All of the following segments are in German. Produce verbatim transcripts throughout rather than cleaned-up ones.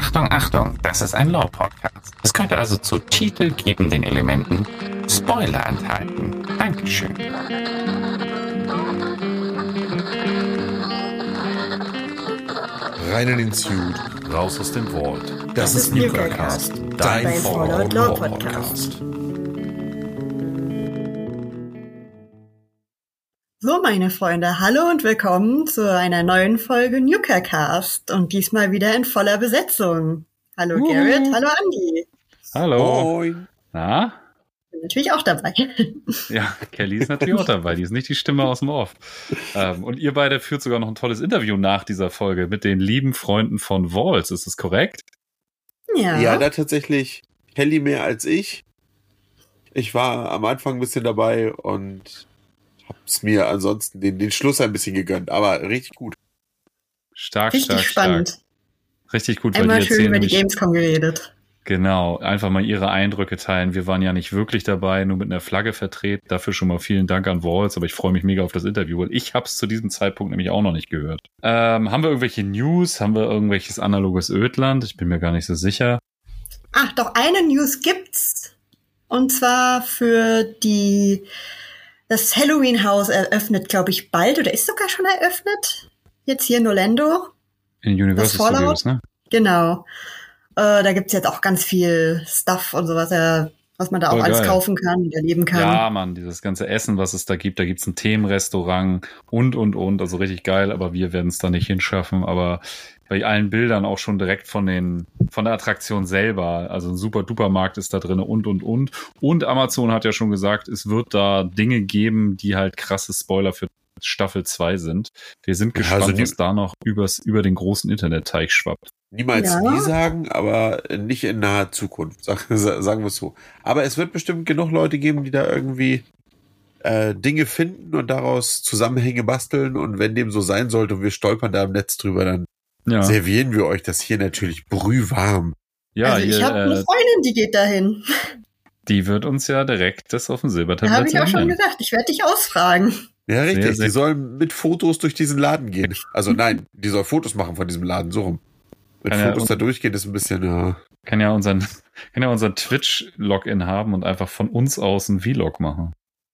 Achtung, Achtung, das ist ein Lore-Podcast. Es könnte also zu titelgebenden Elementen Spoiler enthalten. Dankeschön. Rein in den Suit, raus aus dem Vault. Das, das ist NewCast, dein, dein Fallout Lore Podcast. So, meine Freunde, hallo und willkommen zu einer neuen Folge NewCast und diesmal wieder in voller Besetzung. Hallo uh. Garrett, hallo Andi. Hallo. Moin. Na? Bin natürlich auch dabei. Ja, Kelly ist natürlich auch dabei, die ist nicht die Stimme aus dem Off. Ähm, und ihr beide führt sogar noch ein tolles Interview nach dieser Folge mit den lieben Freunden von Vaults, ist das korrekt? Ja. Ja, da tatsächlich Kelly mehr als ich. Ich war am Anfang ein bisschen dabei und hab's mir ansonsten den, den Schluss ein bisschen gegönnt, aber richtig gut. Stark, richtig stark, spannend. Stark. Richtig gut. Einmal schön über die Gamescom geredet. Genau, einfach mal ihre Eindrücke teilen. Wir waren ja nicht wirklich dabei, nur mit einer Flagge vertreten. Dafür schon mal vielen Dank an Vaults, aber ich freue mich mega auf das Interview, weil ich hab's zu diesem Zeitpunkt nämlich auch noch nicht gehört. Ähm, haben wir irgendwelche News? Haben wir irgendwelches analoges Ödland? Ich bin mir gar nicht so sicher. Ach, doch, eine News gibt's. Und zwar für die Das Halloween-Haus eröffnet, glaube ich, bald oder ist sogar schon eröffnet. Jetzt hier in Orlando. In Universal Studios, ne? Genau. Äh, da gibt's jetzt auch ganz viel Stuff und sowas, äh, was man da Voll auch alles geil. kaufen kann und erleben kann. Ja, Mann, dieses ganze Essen, was es da gibt. Da gibt's ein Themenrestaurant und, und, und. Also richtig geil, aber wir werden es da nicht hinschaffen. Aber bei allen Bildern auch schon direkt von den von der Attraktion selber. Also ein super duper Markt ist da drin und, und, und. Und Amazon hat ja schon gesagt, es wird da Dinge geben, die halt krasse Spoiler für Staffel zwei sind. Wir sind gespannt, also die, was da noch übers, über den großen Internetteich schwappt. Niemals ja. nie sagen, aber nicht in naher Zukunft, sagen wir es so. Aber es wird bestimmt genug Leute geben, die da irgendwie äh, Dinge finden und daraus Zusammenhänge basteln. Und wenn dem so sein sollte und wir stolpern da im Netz drüber, dann ja. servieren wir euch das hier natürlich brühwarm. Ja, also ich habe äh, eine Freundin, die geht dahin. Die wird uns ja direkt das auf dem Silbertablett Da habe ich auch schon gesagt, ich werde dich ausfragen. Ja, richtig. Sehr, sehr die soll mit Fotos durch diesen Laden gehen. Also nein, die soll Fotos machen von diesem Laden, so rum. Mit kann Fotos ja, da durchgehen ist ein bisschen, ja. Kann ja unseren, kann ja unseren Twitch-Login haben und einfach von uns aus ein Vlog machen.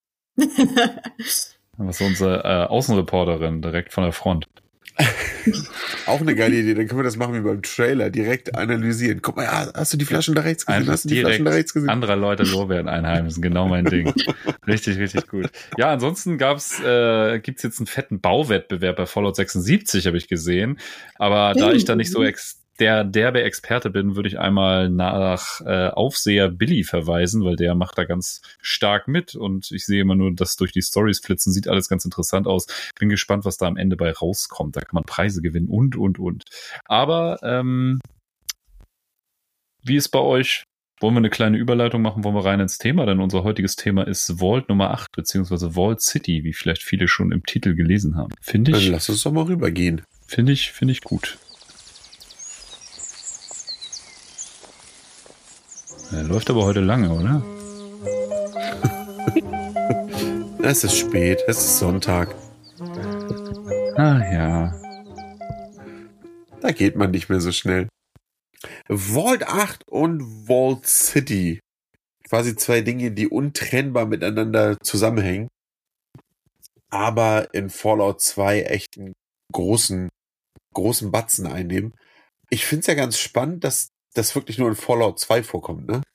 Was so unsere äh, Außenreporterin direkt von der Front. Auch eine geile Idee, dann können wir das machen wie beim Trailer, direkt analysieren. Guck mal, ja, hast du die Flaschen da rechts gesehen? Einfach hast du die Flaschen da rechts gesehen? Anderer Leute Lorbeeren einheimsen, genau mein Ding. Richtig, richtig gut. Ja, ansonsten gab's, äh, gibt's jetzt einen fetten Bauwettbewerb bei Fallout sechsundsiebzig, habe ich gesehen. Aber da ich da nicht so ex der derbe Experte bin, würde ich einmal nach äh, Aufseher Billy verweisen, weil der macht da ganz stark mit und ich sehe immer nur, dass durch die Stories flitzen, sieht alles ganz interessant aus. Bin gespannt, was da am Ende bei rauskommt. Da kann man Preise gewinnen und, und, und. Aber ähm, wie ist bei euch? Wollen wir eine kleine Überleitung machen? Wollen wir rein ins Thema? Denn unser heutiges Thema ist Vault Nummer acht, beziehungsweise Vault City, wie vielleicht viele schon im Titel gelesen haben. Finde ich. Dann lass uns doch mal rübergehen. Finde ich, finde ich gut. Er läuft aber heute lange, oder? Es ist spät, es ist Sonntag. Ah ja. Da geht man nicht mehr so schnell. Vault acht und Vault City. Quasi zwei Dinge, die untrennbar miteinander zusammenhängen. Aber in Fallout zwei echt einen großen, großen Batzen einnehmen. Ich finde es ja ganz spannend, dass das wirklich nur in Fallout zwei vorkommt, ne?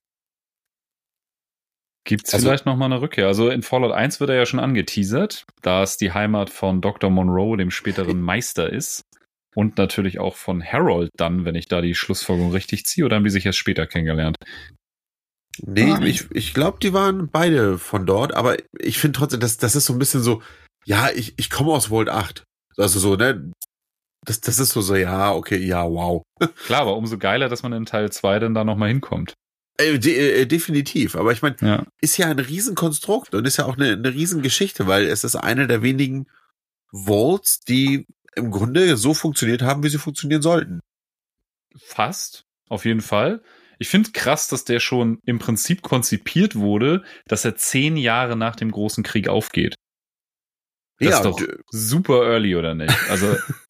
Gibt's also, vielleicht noch mal eine Rückkehr? Also in Fallout eins wird er ja schon angeteasert, da es die Heimat von Doktor Monroe, dem späteren Meister, ist. Und natürlich auch von Harold dann, wenn ich da die Schlussfolgerung richtig ziehe, oder haben die sich erst später kennengelernt? Nee, ah. ich, ich glaube, die waren beide von dort, aber ich finde trotzdem, das, das ist so ein bisschen so, ja, ich, ich komme aus Vault acht. Also so, ne? Das, das ist so, so, ja, okay, ja, wow. Klar, aber umso geiler, dass man in Teil zwei dann da nochmal hinkommt. Äh, de, äh, definitiv, aber ich meine, ja. ist ja ein Riesenkonstrukt und ist ja auch eine, eine Riesengeschichte, weil es ist eine der wenigen Vaults, die im Grunde so funktioniert haben, wie sie funktionieren sollten. Fast, auf jeden Fall. Ich finde krass, dass der schon im Prinzip konzipiert wurde, dass er zehn Jahre nach dem Großen Krieg aufgeht. Das ja, ist doch super early, oder nicht? Also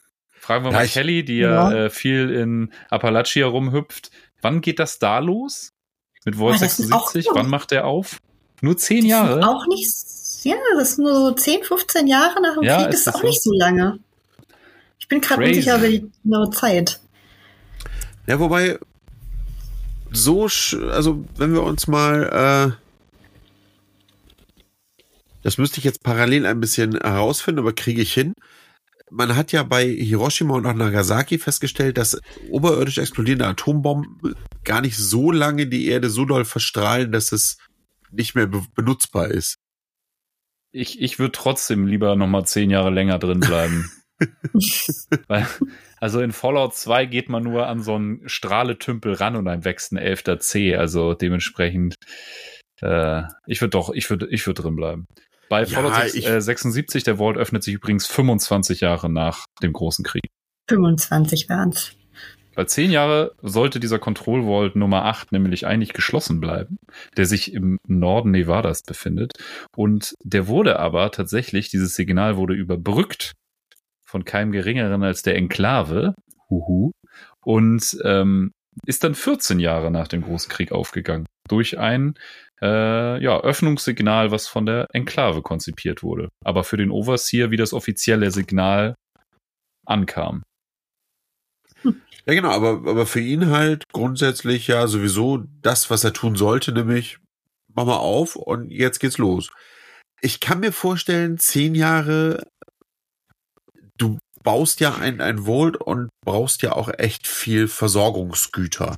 Fragen wir Ja, mal ich- Kelly, die ja, Ja. äh, viel in Appalachia rumhüpft. Wann geht das da los? Mit Vault Ah, das sind auch sechsundsiebzig? noch- Wann macht der auf? Nur zehn Das Jahre? ist auch nicht, ja, das ist nur so zehn, fünfzehn Jahre nach dem Ja, Krieg, ist das ist das auch so? nicht so lange. Ich bin gerade Crazy. unsicher über die genaue Zeit. Ja, wobei, so, sch- also wenn wir uns mal, äh, das müsste ich jetzt parallel ein bisschen herausfinden, aber kriege ich hin. Man hat ja bei Hiroshima und auch Nagasaki festgestellt, dass oberirdisch explodierende Atombomben gar nicht so lange die Erde so doll verstrahlen, dass es nicht mehr be- benutzbar ist. Ich, ich würde trotzdem lieber noch mal zehn Jahre länger drin bleiben. Weil, also in Fallout zwei geht man nur an so einen Strahletümpel ran und dann wächst ein elfter C. Also dementsprechend, äh, ich würde doch, ich würde, ich würde drin bleiben. Bei Ja, Fallout sechs, ich- äh, sechsundsiebzig, der Vault öffnet sich übrigens fünfundzwanzig Jahre nach dem großen Krieg. fünfundzwanzig waren's. Bei zehn Jahre sollte dieser Control Vault Nummer acht nämlich eigentlich geschlossen bleiben, der sich im Norden Nevadas befindet. Und der wurde aber tatsächlich, dieses Signal wurde überbrückt von keinem Geringeren als der Enklave. Huhu. Und ähm, ist dann vierzehn Jahre nach dem Großen Krieg aufgegangen. Durch ein äh, ja, Öffnungssignal, was von der Enklave konzipiert wurde. Aber für den Overseer wie das offizielle Signal ankam. Ja, genau, aber, aber für ihn halt grundsätzlich ja sowieso das, was er tun sollte, nämlich mach mal auf und jetzt geht's los. Ich kann mir vorstellen, zehn Jahre, du baust ja ein, ein Vault und brauchst ja auch echt viel Versorgungsgüter.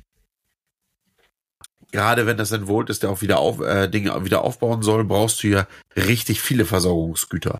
Gerade wenn das ein Vault ist, der auch wieder auf, äh, Dinge wieder aufbauen soll, brauchst du ja richtig viele Versorgungsgüter.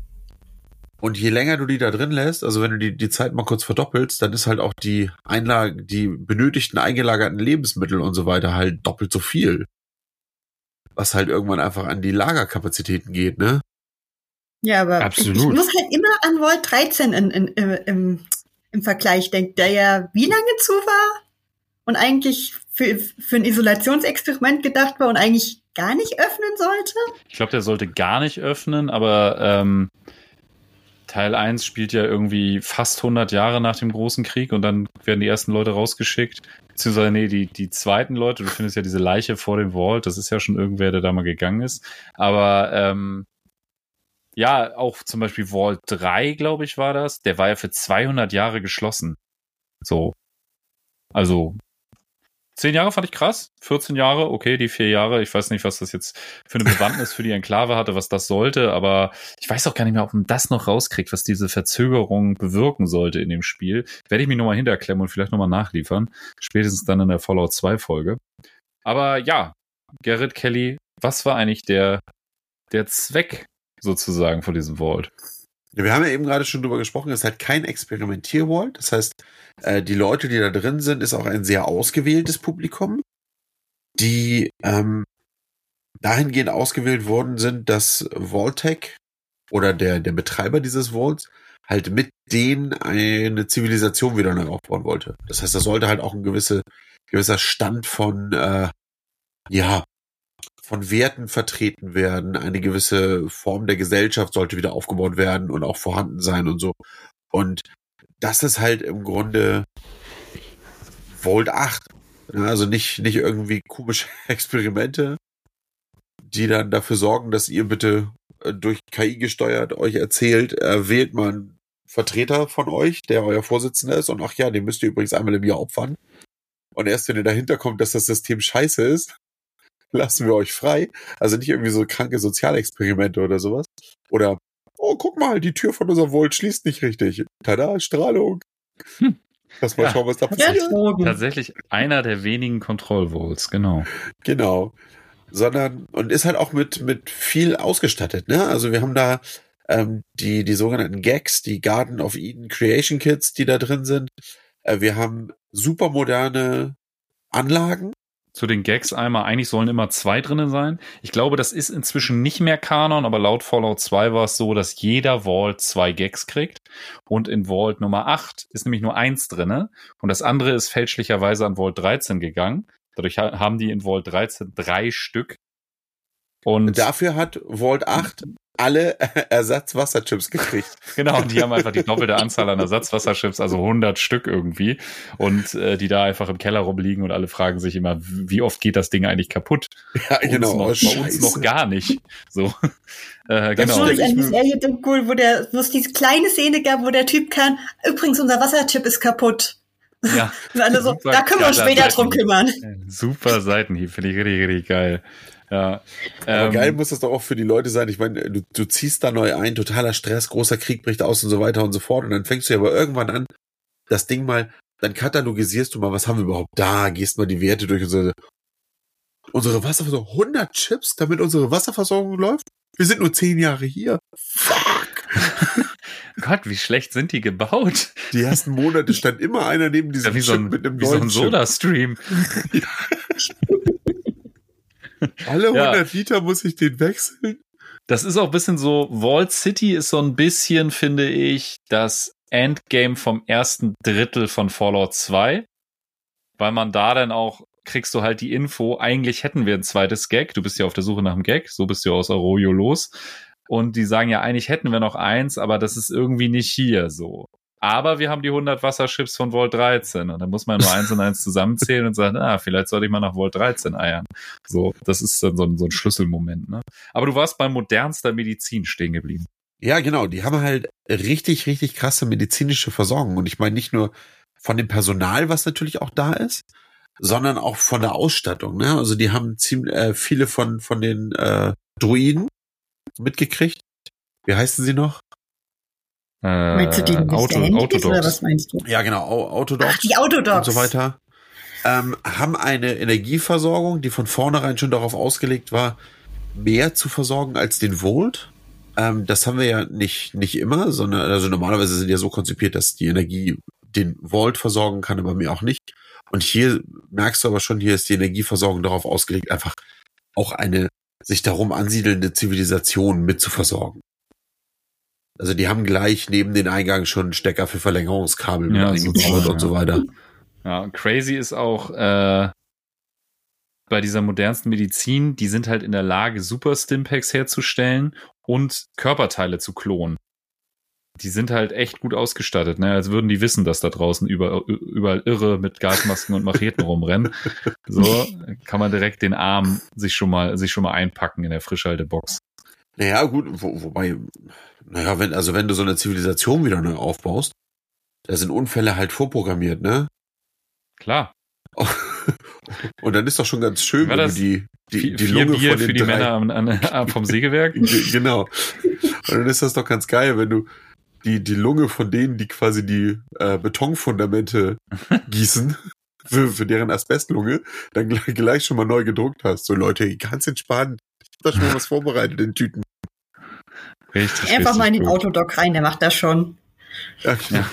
Und je länger du die da drin lässt, also wenn du die, die Zeit mal kurz verdoppelst, dann ist halt auch die Einlage, die benötigten eingelagerten Lebensmittel und so weiter halt doppelt so viel. Was halt irgendwann einfach an die Lagerkapazitäten geht, ne? Ja, aber Absolut. ich muss halt immer an Vault dreizehn in, in, im, im, im Vergleich denken, der ja wie lange zu war und eigentlich für, für ein Isolationsexperiment gedacht war und eigentlich gar nicht öffnen sollte. Ich glaube, der sollte gar nicht öffnen, aber ähm, Teil eins spielt ja irgendwie fast hundert Jahre nach dem Großen Krieg und dann werden die ersten Leute rausgeschickt. Beziehungsweise, nee, die, die zweiten Leute, du findest ja diese Leiche vor dem Vault, das ist ja schon irgendwer, der da mal gegangen ist. Aber ähm, ja, auch zum Beispiel Vault drei, glaube ich, war das. Der war ja für zweihundert Jahre geschlossen. So. Also zehn Jahre fand ich krass, vierzehn Jahre, okay, die vier Jahre, ich weiß nicht, was das jetzt für eine Bewandtnis für die Enklave hatte, was das sollte, aber ich weiß auch gar nicht mehr, ob man das noch rauskriegt, was diese Verzögerung bewirken sollte in dem Spiel. Werde ich mich nochmal hinterklemmen und vielleicht nochmal nachliefern, spätestens dann in der Fallout zwei Folge. Aber ja, Garrett Kelly, was war eigentlich der, der Zweck sozusagen von diesem Vault? Ja, wir haben ja eben gerade schon drüber gesprochen, es ist halt kein Experimentier-Vault. Das heißt, äh, die Leute, die da drin sind, ist auch ein sehr ausgewähltes Publikum, die ähm, dahingehend ausgewählt worden sind, dass Vault-Tec oder der, der Betreiber dieses Vaults halt mit denen eine Zivilisation wieder neu aufbauen wollte. Das heißt, das sollte halt auch ein gewisse, gewisser Stand von, äh, ja, von Werten vertreten werden. Eine gewisse Form der Gesellschaft sollte wieder aufgebaut werden und auch vorhanden sein und so. Und das ist halt im Grunde Vault acht. Also nicht, nicht irgendwie komische Experimente, die dann dafür sorgen, dass ihr bitte äh, durch K I gesteuert euch erzählt, äh, wählt mal einen Vertreter von euch, der euer Vorsitzender ist und ach ja, den müsst ihr übrigens einmal im Jahr opfern. Und erst wenn ihr dahinter kommt, dass das System scheiße ist, lassen wir euch frei. Also nicht irgendwie so kranke Sozialexperimente oder sowas. Oder, oh, guck mal, die Tür von unserem Vault schließt nicht richtig. Tada, Strahlung. Hm. Lass mal Ja. schauen, was da Ja, passiert. Drogen. Tatsächlich einer der wenigen Control-Vaults, genau. Genau. Sondern, und ist halt auch mit, mit viel ausgestattet, ne? Also wir haben da ähm, die, die sogenannten Gags, die Garden of Eden Creation Kits, die da drin sind. Äh, wir haben super moderne Anlagen. Zu den Gags einmal, eigentlich sollen immer zwei drinnen sein. Ich glaube, das ist inzwischen nicht mehr Kanon, aber laut Fallout zwei war es so, dass jeder Vault zwei Gags kriegt. Und in Vault Nummer acht ist nämlich nur eins drinne. Und das andere ist fälschlicherweise an Vault dreizehn gegangen. Dadurch ha- haben die in Vault dreizehn drei Stück. Und dafür hat Vault acht alle Ersatzwasserchips gekriegt. Genau, die haben einfach die doppelte Anzahl an Ersatzwasserchips, also hundert Stück irgendwie, und äh, die da einfach im Keller rumliegen, und alle fragen sich immer, wie oft geht das Ding eigentlich kaputt? Ja, Bei genau. Uns noch, bei uns noch gar nicht. So, äh, Das genau. Das ist an die Serie so cool, wo der, wo es diese kleine Szene gab, wo der Typ kann, übrigens, unser Wasserchip ist kaputt. Ja, Und alle so, super da können wir uns geiler später drum Seitenhieb. kümmern. Super Seitenhieb, finde ich richtig, richtig geil. Ja. Aber Ähm, geil muss das doch auch für die Leute sein. Ich meine, du, du ziehst da neu ein, totaler Stress, großer Krieg bricht aus und so weiter und so fort. Und dann fängst du ja aber irgendwann an, das Ding mal, dann katalogisierst du mal, was haben wir überhaupt da, gehst mal die Werte durch und so. Unsere Wasserversorgung, hundert Chips, damit unsere Wasserversorgung läuft? Wir sind nur zehn Jahre hier. Fuck. Gott, wie schlecht sind die gebaut? Die ersten Monate stand immer einer neben diesem Ja, wie so Chip ein, mit einem wie so ein neuen Chip. Soda-Stream. Alle Ja. hundert Liter muss ich den wechseln. Das ist auch ein bisschen so, Vault City ist so ein bisschen, finde ich, das Endgame vom ersten Drittel von Fallout zwei, weil man da dann auch, kriegst du halt die Info, eigentlich hätten wir ein zweites Gag, du bist ja auf der Suche nach einem Gag, so bist du aus Arroyo los, und die sagen ja, eigentlich hätten wir noch eins, aber das ist irgendwie nicht hier so. Aber wir haben die hundert Wasserchips von Vault dreizehn, und dann muss man nur eins und eins zusammenzählen und sagen, ah, vielleicht sollte ich mal nach Vault dreizehn eiern. So, das ist dann so ein, so ein Schlüsselmoment, ne? Aber du warst bei modernster Medizin stehen geblieben. Ja, genau. Die haben halt richtig, richtig krasse medizinische Versorgung. Und ich meine nicht nur von dem Personal, was natürlich auch da ist, sondern auch von der Ausstattung. Ne? Also die haben ziemlich äh, viele von von den äh, Druiden mitgekriegt. Wie heißen sie noch? Äh, Meinst du die Auto, Handys, oder Autodocs. was meinst du? Ja, genau. Au- Autodocs Ach, die Autodocs. und so weiter. Ähm, haben eine Energieversorgung, die von vornherein schon darauf ausgelegt war, mehr zu versorgen als den Volt. Ähm, das haben wir ja nicht nicht immer, sondern also normalerweise sind die ja so konzipiert, dass die Energie den Volt versorgen kann, aber mehr auch nicht. Und hier merkst du aber schon, hier ist die Energieversorgung darauf ausgelegt, einfach auch eine sich darum ansiedelnde Zivilisation mit zu versorgen. Also die haben gleich neben den Eingang schon einen Stecker für Verlängerungskabel mit Ja, eingebaut super, und ja. so weiter. Ja, crazy ist auch äh, bei dieser modernsten Medizin, die sind halt in der Lage, Super Stimpaks herzustellen und Körperteile zu klonen. Die sind halt echt gut ausgestattet, ne? Als würden die wissen, dass da draußen über, überall Irre mit Gasmasken und Macheten rumrennen. So kann man direkt den Arm sich schon mal sich schon mal einpacken in der Frischhaltebox. Naja, gut, wo, wobei, naja, wenn, also wenn du so eine Zivilisation wieder neu aufbaust, da sind Unfälle halt vorprogrammiert, ne? Klar. Und dann ist doch schon ganz schön, War wenn das du die, die, Vier, die vier Lunge Bier von den für die drei, Männer am, an, vom Sägewerk. Ge- Genau. Und dann ist das doch ganz geil, wenn du die, die Lunge von denen, die quasi die äh, Betonfundamente gießen, für, für deren Asbestlunge, dann gleich, gleich schon mal neu gedruckt hast. So Leute, ganz entspannt. Ich hab da schon mal was vorbereitet in Tüten. Richtig, Einfach richtig mal in den gut. Autodoc rein, der macht das schon. Ja, Ja.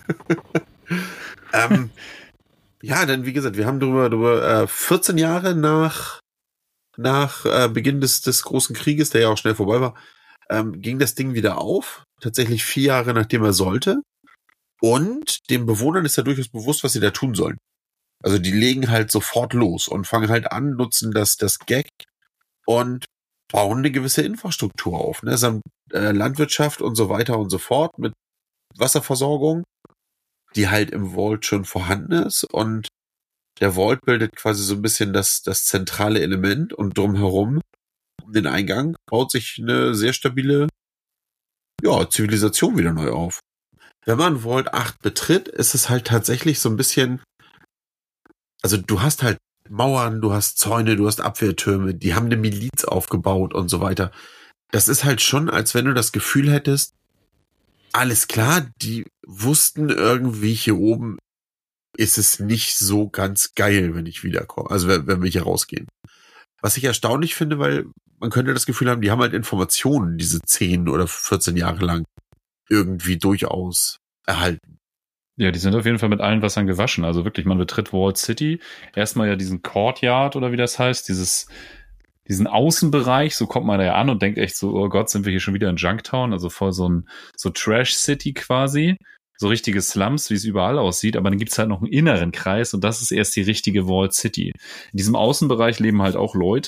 ähm, ja, dann wie gesagt, wir haben drüber, drüber äh, vierzehn Jahre nach nach äh, Beginn des des großen Krieges, der ja auch schnell vorbei war, ähm, ging das Ding wieder auf. Tatsächlich vier Jahre nachdem er sollte. Und den Bewohnern ist ja durchaus bewusst, was sie da tun sollen. Also die legen halt sofort los und fangen halt an, nutzen das das Gag und bauen eine gewisse Infrastruktur auf. Ne? Sie haben äh, Landwirtschaft und so weiter und so fort mit Wasserversorgung, die halt im Vault schon vorhanden ist, und der Vault bildet quasi so ein bisschen das, das zentrale Element, und drumherum, um den Eingang, baut sich eine sehr stabile, ja, Zivilisation wieder neu auf. Wenn man Vault acht betritt, ist es halt tatsächlich so ein bisschen, also du hast halt Mauern, du hast Zäune, du hast Abwehrtürme, die haben eine Miliz aufgebaut und so weiter. Das ist halt schon, als wenn du das Gefühl hättest, alles klar, die wussten irgendwie, hier oben ist es nicht so ganz geil, wenn ich wiederkomme, also wenn, wenn wir hier rausgehen. Was ich erstaunlich finde, weil man könnte das Gefühl haben, die haben halt Informationen diese zehn oder vierzehn Jahre lang irgendwie durchaus erhalten. Ja, die sind auf jeden Fall mit allen Wassern gewaschen. Also wirklich, man betritt Vault City. Erstmal ja diesen Courtyard oder wie das heißt, dieses, diesen Außenbereich, so kommt man da ja an und denkt echt so, oh Gott, sind wir hier schon wieder in Junktown, also voll so ein, so Trash City quasi. So richtige Slums, wie es überall aussieht, aber dann gibt's halt noch einen inneren Kreis, und das ist erst die richtige Vault City. In diesem Außenbereich leben halt auch Leute,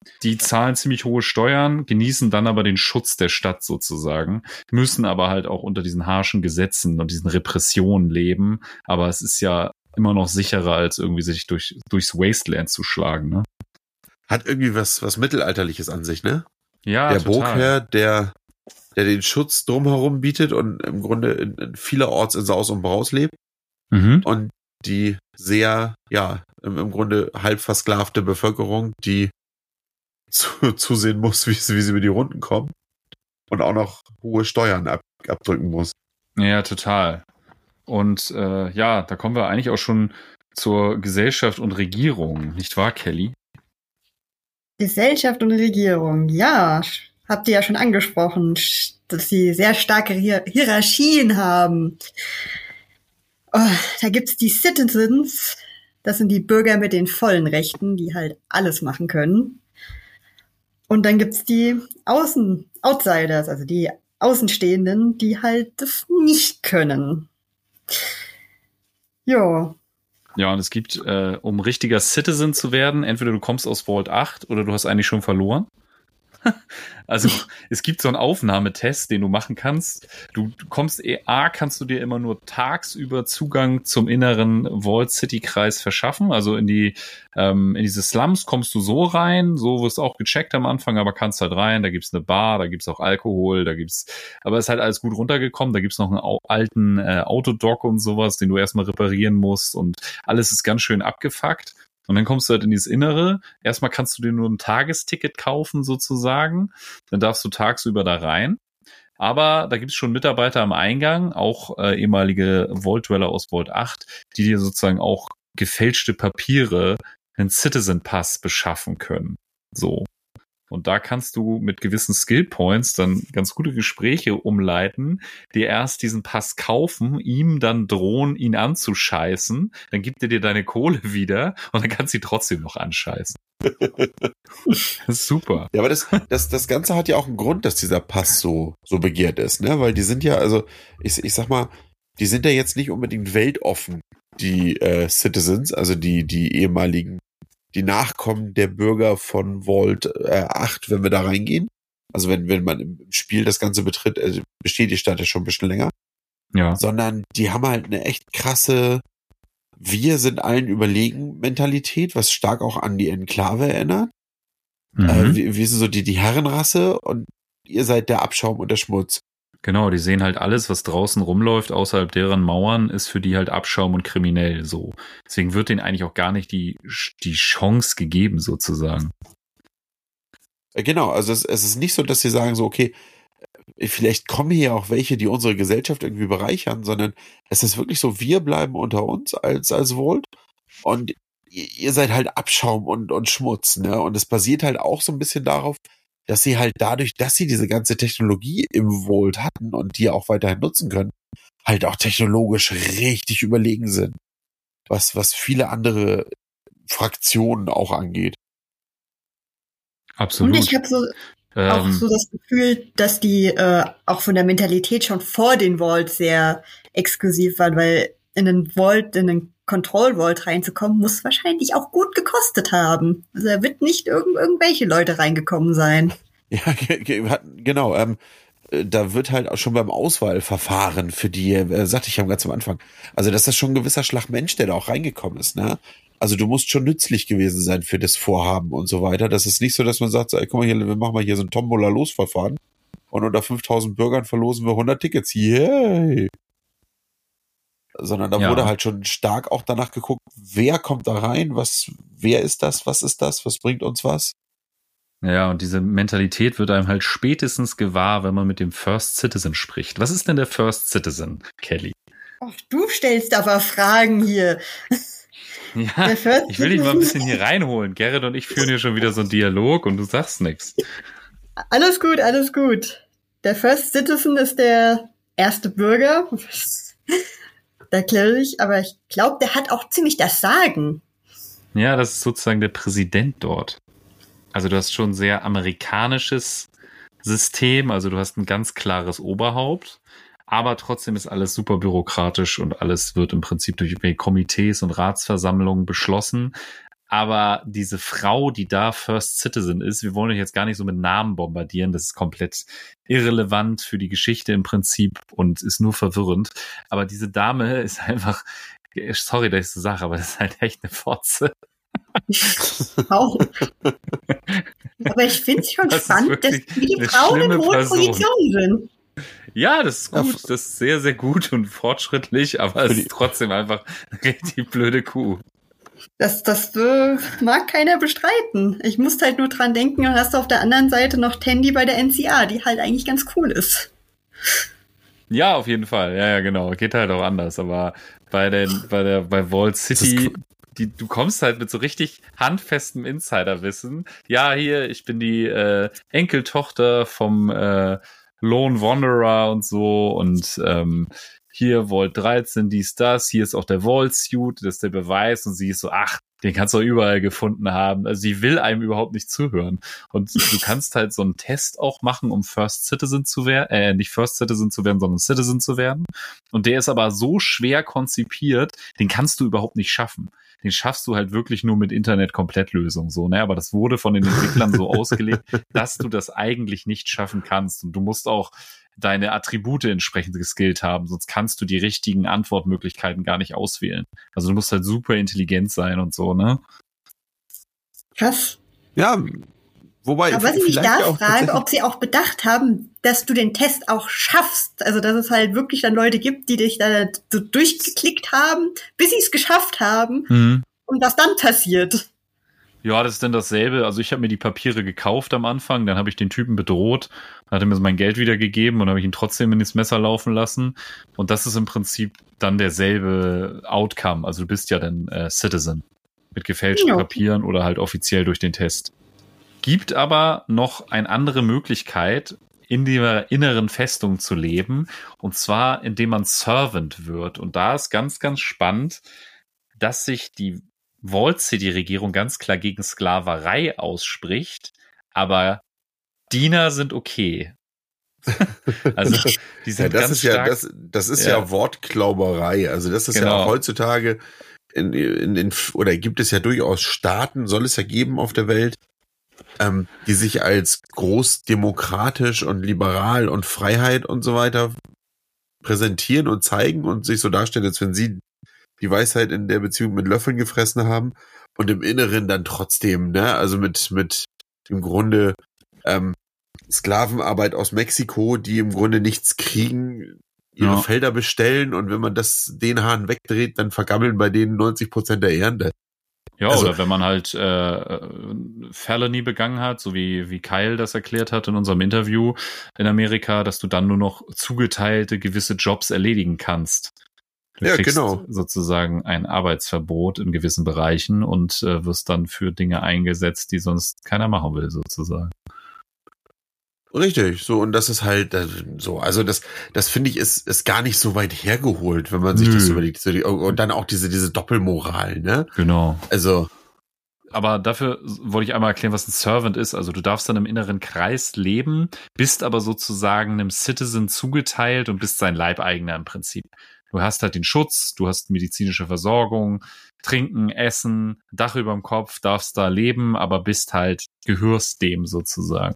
die zahlen ziemlich hohe Steuern, genießen dann aber den Schutz der Stadt sozusagen, müssen aber halt auch unter diesen harschen Gesetzen und diesen Repressionen leben. Aber es ist ja immer noch sicherer, als irgendwie sich durch, durchs Wasteland zu schlagen, ne? Hat irgendwie was, was Mittelalterliches an sich, ne? Ja, der total. Burgherr, der, der den Schutz drumherum bietet und im Grunde in, in vielerorts in Saus und Braus lebt. Mhm. Und die sehr, ja, im, im Grunde halb versklavte Bevölkerung, die zu, zusehen muss, wie sie, wie sie über die Runden kommen und auch noch hohe Steuern ab, abdrücken muss. Ja, total. Und äh, ja, da kommen wir eigentlich auch schon zur Gesellschaft und Regierung, nicht wahr, Kelly? Gesellschaft und Regierung, ja, habt ihr ja schon angesprochen, dass sie sehr starke Hier- Hierarchien haben. Oh, da gibt's die Citizens, das sind die Bürger mit den vollen Rechten, die halt alles machen können. Und dann gibt's die Außen, Outsiders, also die Außenstehenden, die halt das nicht können. Ja. Ja, und es gibt, äh, um richtiger Citizen zu werden, entweder du kommst aus Vault acht oder du hast eigentlich schon verloren. Also es gibt so einen Aufnahmetest, den du machen kannst. Du, du kommst, A, kannst du dir immer nur tagsüber Zugang zum inneren Vault City Kreis verschaffen. Also in die ähm, in diese Slums kommst du so rein, so wirst auch gecheckt am Anfang, aber kannst halt rein. Da gibt's eine Bar, da gibt's auch Alkohol, da gibt's, aber ist halt alles gut runtergekommen. Da gibt's noch einen au- alten äh, Autodock und sowas, den du erstmal reparieren musst und alles ist ganz schön abgefuckt. Und dann kommst du halt in dieses Innere. Erstmal kannst du dir nur ein Tagesticket kaufen sozusagen. Dann darfst du tagsüber da rein. Aber da gibt es schon Mitarbeiter am Eingang, auch äh, ehemalige Vault-Dweller aus Vault acht, die dir sozusagen auch gefälschte Papiere, einen Citizen-Pass beschaffen können. So. Und da kannst du mit gewissen Skill-Points dann ganz gute Gespräche umleiten, dir erst diesen Pass kaufen, ihm dann drohen, ihn anzuscheißen, dann gibt er dir deine Kohle wieder und dann kannst du ihn trotzdem noch anscheißen. Das ist super. Ja, aber das, das, das Ganze hat ja auch einen Grund, dass dieser Pass so, so begehrt ist, ne? Weil die sind ja, also, ich, ich sag mal, die sind ja jetzt nicht unbedingt weltoffen, die äh, Citizens, also die, die ehemaligen, die Nachkommen der Bürger von Vault äh, acht, wenn wir da reingehen. Also wenn, wenn man im Spiel das Ganze betritt, also besteht die Stadt ja schon ein bisschen länger. Ja. Sondern die haben halt eine echt krasse Wir sind allen überlegen Mentalität, was stark auch an die Enklave erinnert. Mhm. Äh, wir, wir sind so die, die Herrenrasse und ihr seid der Abschaum und der Schmutz. Genau, die sehen halt alles, was draußen rumläuft, außerhalb deren Mauern, ist für die halt Abschaum und kriminell, so. Deswegen wird denen eigentlich auch gar nicht die, die Chance gegeben, sozusagen. Äh, genau, also es, es ist nicht so, dass sie sagen so, okay, vielleicht kommen hier auch welche, die unsere Gesellschaft irgendwie bereichern, sondern es ist wirklich so, wir bleiben unter uns als, als Vault und ihr, ihr seid halt Abschaum und, und Schmutz, ne? Und es basiert halt auch so ein bisschen darauf, dass sie halt dadurch, dass sie diese ganze Technologie im Vault hatten und die auch weiterhin nutzen können, halt auch technologisch richtig überlegen sind. Was, was viele andere Fraktionen auch angeht. Absolut. Und ich habe so ähm, auch so das Gefühl, dass die äh, auch von der Mentalität schon vor den Vault sehr exklusiv waren, weil in den Vault, in den Control Vault reinzukommen, muss wahrscheinlich auch gut gekostet haben. Also da wird nicht irgend irgendwelche Leute reingekommen sein. Ja, genau. Ähm, da wird halt auch schon beim Auswahlverfahren für die, äh, sagte ich ja ganz am Anfang, also das ist schon ein gewisser Schlag Mensch, der da auch reingekommen ist, ne? Also du musst schon nützlich gewesen sein für das Vorhaben und so weiter. Das ist nicht so, dass man sagt, so, ey, guck mal hier, wir machen mal hier so ein Tombola-Losverfahren und unter fünftausend Bürgern verlosen wir hundert Tickets. Yay! Sondern da Ja. wurde halt schon stark auch danach geguckt, wer kommt da rein, was, wer ist das, was ist das, was bringt uns was? Ja, und diese Mentalität wird einem halt spätestens gewahr, wenn man mit dem First Citizen spricht. Was ist denn der First Citizen, Kelly? Ach, du stellst aber Fragen hier. Ja, Der First ich will dich mal ein Citizen- bisschen hier reinholen. Gerrit und ich führen hier schon wieder so einen Dialog und du sagst nichts. Alles gut, alles gut. Der First Citizen ist der erste Bürger. Da erkläre ich, aber ich glaube, der hat auch ziemlich das Sagen. Ja, das ist sozusagen der Präsident dort. Also du hast schon ein sehr amerikanisches System, also du hast ein ganz klares Oberhaupt, aber trotzdem ist alles super bürokratisch und alles wird im Prinzip durch irgendwelche Komitees und Ratsversammlungen beschlossen. Aber diese Frau, die da First Citizen ist, wir wollen euch jetzt gar nicht so mit Namen bombardieren, das ist komplett irrelevant für die Geschichte im Prinzip und ist nur verwirrend. Aber diese Dame ist einfach, sorry, dass ich so sage, aber das ist halt echt eine Fotze. Auch. Aber ich finde es schon Das ist spannend, dass wirklich wie die eine Frauen in schlimme hohen Person. Positionen sind. Ja, das ist Ja, gut, das ist sehr, sehr gut und fortschrittlich, aber es die- ist trotzdem einfach eine richtig blöde Kuh. Das, das äh, mag keiner bestreiten. Ich muss halt nur dran denken, dann hast du auf der anderen Seite noch Tandy bei der N C A, die halt eigentlich ganz cool ist. Ja, auf jeden Fall. Ja, ja, genau. Geht halt auch anders. Aber bei den, bei der, bei Vault City, die, du kommst halt mit so richtig handfestem Insiderwissen. Ja, hier, ich bin die äh, Enkeltochter vom äh, Lone Wanderer und so und ähm, hier Vault dreizehn, dies, das, hier ist auch der Vault Suit, das ist der Beweis und sie ist so, ach, den kannst du auch überall gefunden haben. Also sie will einem überhaupt nicht zuhören. Und du kannst halt so einen Test auch machen, um First Citizen zu werden, äh, nicht First Citizen zu werden, sondern Citizen zu werden. Und der ist aber so schwer konzipiert, den kannst du überhaupt nicht schaffen. Den schaffst du halt wirklich nur mit Internet-Komplettlösung, so, ne? Aber das wurde von den Entwicklern so ausgelegt, dass du das eigentlich nicht schaffen kannst. Und du musst auch deine Attribute entsprechend geskillt haben, sonst kannst du die richtigen Antwortmöglichkeiten gar nicht auswählen. Also du musst halt super intelligent sein und so, ne? Krass. Ja, wobei. Aber was ich mich vielleicht da auch frage, tatsächlich- ob sie auch bedacht haben, dass du den Test auch schaffst. Also dass es halt wirklich dann Leute gibt, die dich da so durchgeklickt haben, bis sie es geschafft haben Mhm. und was dann passiert. Ja, das ist dann dasselbe. Also ich habe mir die Papiere gekauft am Anfang, dann habe ich den Typen bedroht, dann hat er mir mein Geld wiedergegeben und habe ich ihn trotzdem ins Messer laufen lassen. Und das ist im Prinzip dann derselbe Outcome. Also du bist ja dann äh, Citizen mit gefälschten Ja. Papieren oder halt offiziell durch den Test. Gibt aber noch eine andere Möglichkeit, in der inneren Festung zu leben, und zwar indem man Servant wird. Und da ist ganz, ganz spannend, dass sich die Vault City-Regierung ganz klar gegen Sklaverei ausspricht, aber Diener sind okay. Also die Ja, sind das ganz ist ja, stark. das, das ist ja, Ja. Wortklauberei. Also das ist ja Genau. auch heutzutage in, in, in, oder gibt es ja durchaus Staaten, soll es ja geben auf der Welt, ähm, die sich als großdemokratisch und liberal und Freiheit und so weiter präsentieren und zeigen und sich so darstellen, als wenn sie die Weisheit in der Beziehung mit Löffeln gefressen haben und im Inneren dann trotzdem, ne, also mit, mit im Grunde ähm, Sklavenarbeit aus Mexiko, die im Grunde nichts kriegen, ihre Ja. Felder bestellen und wenn man das den Hahn wegdreht, dann vergammeln bei denen neunzig Prozent der Ernte. Ja, also- oder wenn man halt äh, Felony begangen hat, so wie, wie Kyle das erklärt hat in unserem Interview in Amerika, dass du dann nur noch zugeteilte gewisse Jobs erledigen kannst. Du Ja, kriegst genau. sozusagen ein Arbeitsverbot in gewissen Bereichen und äh, wirst dann für Dinge eingesetzt, die sonst keiner machen will, sozusagen. Richtig, so, und das ist halt äh, so, also das, das finde ich, ist, ist gar nicht so weit hergeholt, wenn man sich Nö. das überlegt. So die, und dann auch diese, diese Doppelmoral, ne? Genau. Also, Aber dafür wollte ich einmal erklären, was ein Servant ist. Also du darfst dann im inneren Kreis leben, bist aber sozusagen einem Citizen zugeteilt und bist sein Leibeigener im Prinzip. Du hast halt den Schutz, du hast medizinische Versorgung, Trinken, Essen, Dach überm Kopf, darfst da leben, aber bist halt, gehörst dem sozusagen.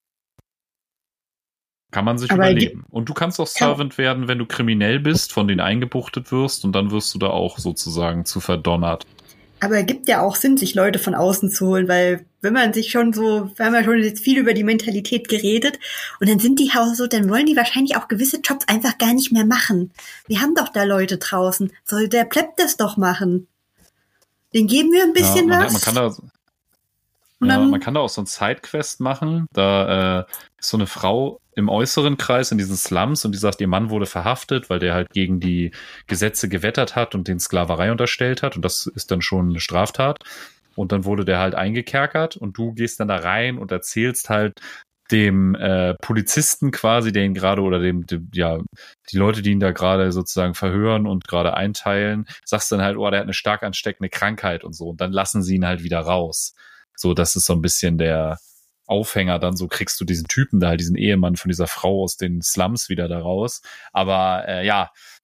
Kann man sich Aber überleben. Und du kannst auch Servant werden, wenn du kriminell bist, von denen eingebuchtet wirst und dann wirst du da auch sozusagen zu verdonnert. Aber es gibt ja auch Sinn, sich Leute von außen zu holen, weil wenn man sich schon so, wir haben ja schon jetzt viel über die Mentalität geredet und dann sind die auch so, dann wollen die wahrscheinlich auch gewisse Jobs einfach gar nicht mehr machen. Wir haben doch da Leute draußen, soll der Plepp das doch machen. Den geben wir ein bisschen ja, man, was. man kann da Und Ja, dann- man kann da auch so ein Sidequest machen. Da äh, ist so eine Frau im äußeren Kreis in diesen Slums und die sagt, ihr Mann wurde verhaftet, weil der halt gegen die Gesetze gewettert hat und den Sklaverei unterstellt hat. Und das ist dann schon eine Straftat. Und dann wurde der halt eingekerkert und du gehst dann da rein und erzählst halt dem äh, Polizisten quasi, der ihn gerade oder dem, dem, ja, die Leute, die ihn da gerade sozusagen verhören und gerade einteilen, sagst dann halt, oh, der hat eine stark ansteckende Krankheit und so. Und dann lassen sie ihn halt wieder raus. So, das ist so ein bisschen der Aufhänger. Dann so kriegst du diesen Typen da, diesen Ehemann von dieser Frau aus den Slums wieder da raus. Aber äh, ja,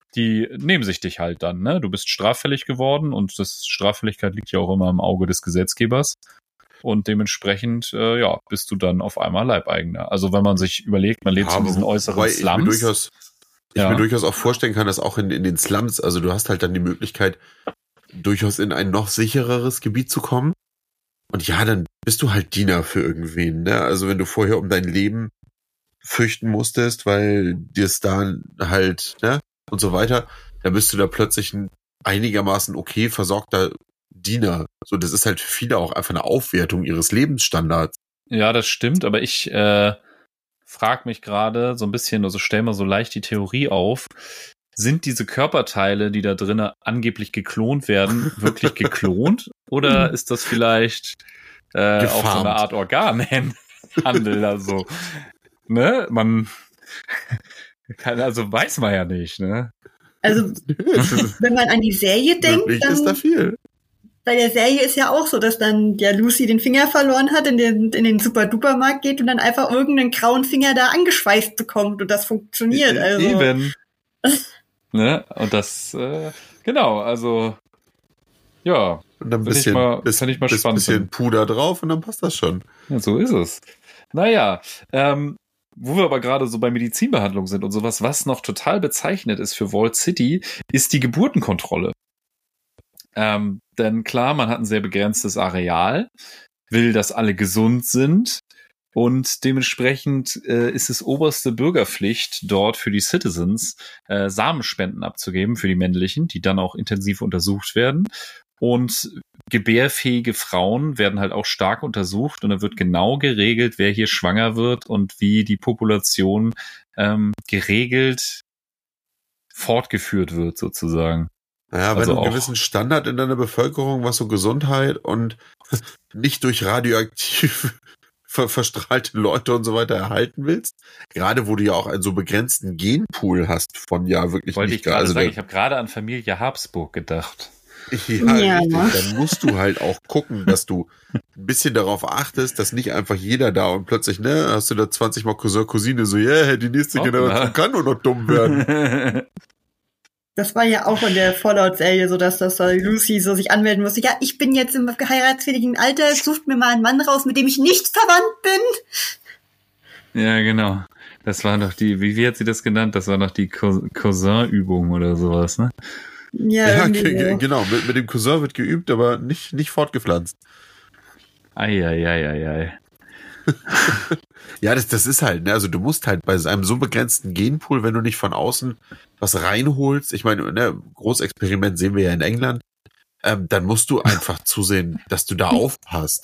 die nehmen sich dich halt dann, ne? Du bist straffällig geworden und das Straffälligkeit liegt ja auch immer im Auge des Gesetzgebers. Und dementsprechend, äh, ja, bist du dann auf einmal Leibeigener. Also wenn man sich überlegt, man lebt ja, in diesen äußeren Slums. Ich mir durchaus, ich ja. mir durchaus auch vorstellen kann, dass auch in, in den Slums, also du hast halt dann die Möglichkeit, durchaus in ein noch sichereres Gebiet zu kommen. Und ja, dann bist du halt Diener für irgendwen, ne? Also wenn du vorher um dein Leben fürchten musstest, weil dir es da halt, ne? Und so weiter, dann bist du da plötzlich ein einigermaßen okay versorgter Diener. So, das ist halt für viele auch einfach eine Aufwertung ihres Lebensstandards. Ja, das stimmt, aber ich äh, frage mich gerade so ein bisschen, also stell mal so leicht die Theorie auf, sind diese Körperteile, die da drinnen angeblich geklont werden, wirklich geklont? Oder ist das vielleicht äh, auch so eine Art Organhandel? Also, ne, man kann, also weiß man ja nicht, ne? Also, wenn man an die Serie denkt, Möglich dann ist da viel. Bei der Serie ist ja auch so, dass dann der Lucy den Finger verloren hat, in den, in den Super-Duper-Markt geht und dann einfach irgendeinen grauen Finger da angeschweißt bekommt und das funktioniert. Also. Eben. Ne? Und das, äh, genau, also, ja. Und dann ein bisschen, mal, bis, ich mal bis spannend bisschen Puder drauf und dann passt das schon. Ja, so ist es. Naja, ähm, wo wir aber gerade so bei Medizinbehandlung sind und sowas, was noch total bezeichnet ist für Vault City, ist die Geburtenkontrolle. Ähm, denn klar, man hat ein sehr begrenztes Areal, will, dass alle gesund sind und dementsprechend äh, ist es oberste Bürgerpflicht dort für die Citizens, äh, Samenspenden abzugeben für die männlichen, die dann auch intensiv untersucht werden. Und gebärfähige Frauen werden halt auch stark untersucht und da wird genau geregelt, wer hier schwanger wird und wie die Population ähm, geregelt fortgeführt wird sozusagen. Naja, wenn also du einen gewissen Standard in deiner Bevölkerung, was so Gesundheit und nicht durch radioaktiv ver- verstrahlte Leute und so weiter erhalten willst, gerade wo du ja auch einen so begrenzten Genpool hast von ja wirklich Wollte nicht... ich gerade also sagen, der, ich habe gerade an Familie Habsburg gedacht. Ja, ja, richtig. Dann musst du halt auch gucken, dass du ein bisschen darauf achtest, dass nicht einfach jeder da und plötzlich, ne, hast du da zwanzig Mal Cousin, Cousine, so, ja, yeah, die nächste oh, Generation na. kann nur noch dumm werden. Das war ja auch in der Fallout-Serie so, dass das Lucy so sich anmelden musste. Ja, ich bin jetzt im heiratsfähigen Alter, sucht mir mal einen Mann raus, mit dem ich nicht verwandt bin. Ja, genau. Das war doch die, wie, wie hat sie das genannt? Das war noch die Cousin-Übung oder sowas, ne? Ja, ja g- so. Genau. Mit, mit dem Cousin wird geübt, aber nicht, nicht fortgepflanzt. Eieieiei. Ja, das, das ist halt, ne, also du musst halt bei einem so begrenzten Genpool, wenn du nicht von außen was reinholst, ich meine, ne, Großexperiment sehen wir ja in England, ähm, dann musst du einfach zusehen, dass du da aufpasst.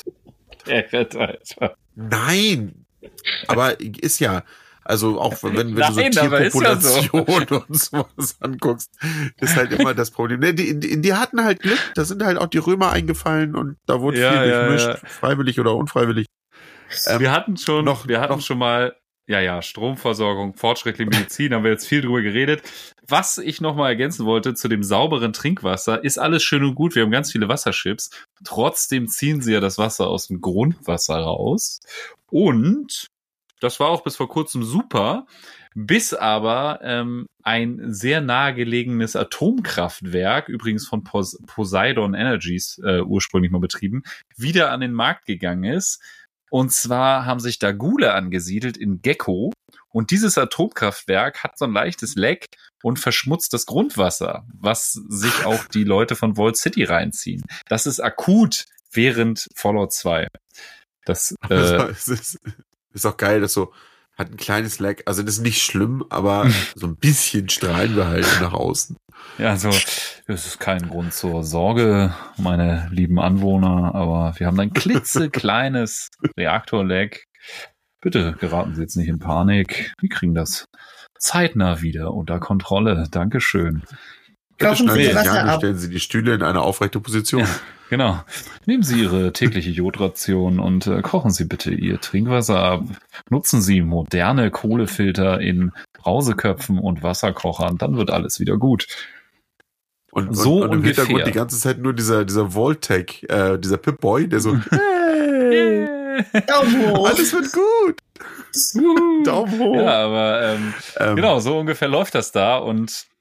Nein! Aber ist ja, also auch wenn, wenn Nein, du so Tierpopulation ja so. und sowas anguckst, ist halt immer das Problem. Ne, die, die, die hatten halt Glück, da sind halt auch die Römer eingefallen und da wurde ja, viel ja, durchmischt, ja. freiwillig oder unfreiwillig. Ähm, wir hatten schon, noch, wir hatten noch, schon mal, ja, ja, Stromversorgung, fortschrittliche Medizin, haben wir jetzt viel drüber geredet. Was ich noch mal ergänzen wollte zu dem sauberen Trinkwasser, ist alles schön und gut. Wir haben ganz viele Wasserschips. Trotzdem ziehen sie ja das Wasser aus dem Grundwasser raus. Und das war auch bis vor kurzem super, bis aber ähm, ein sehr nahegelegenes Atomkraftwerk, übrigens von Pos- Poseidon Energies äh, ursprünglich mal betrieben, wieder an den Markt gegangen ist. Und zwar haben sich da Gule angesiedelt in Gecko und dieses Atomkraftwerk hat so ein leichtes Leck und verschmutzt das Grundwasser, was sich auch die Leute von Vault City reinziehen. Das ist akut während Fallout zwei. Das äh, es ist, ist auch geil, dass so hat ein kleines Leck, also das ist nicht schlimm, aber so ein bisschen strahlen wir halt nach außen. Ja, also es ist kein Grund zur Sorge, meine lieben Anwohner, aber wir haben ein klitzekleines Reaktorleck. Bitte geraten Sie jetzt nicht in Panik. Wir kriegen das zeitnah wieder unter Kontrolle. Dankeschön. Bitte Kaufen Sie schneiden Sie Wasser sich an und ab. stellen Sie die Stühle in eine aufrechte Position. Ja, genau. Nehmen Sie Ihre tägliche Jodration und äh, kochen Sie bitte Ihr Trinkwasser ab. Nutzen Sie moderne Kohlefilter in Brauseköpfen und Wasserkochern. Dann wird alles wieder gut. Und, So und, und im ungefähr. Hintergrund die ganze Zeit nur dieser, dieser Voltec, äh, dieser Pip-Boy, der so, hey, Daumen hoch. alles wird gut. Daumen hoch. Ja, aber ähm, Ähm, genau, so ungefähr läuft das da und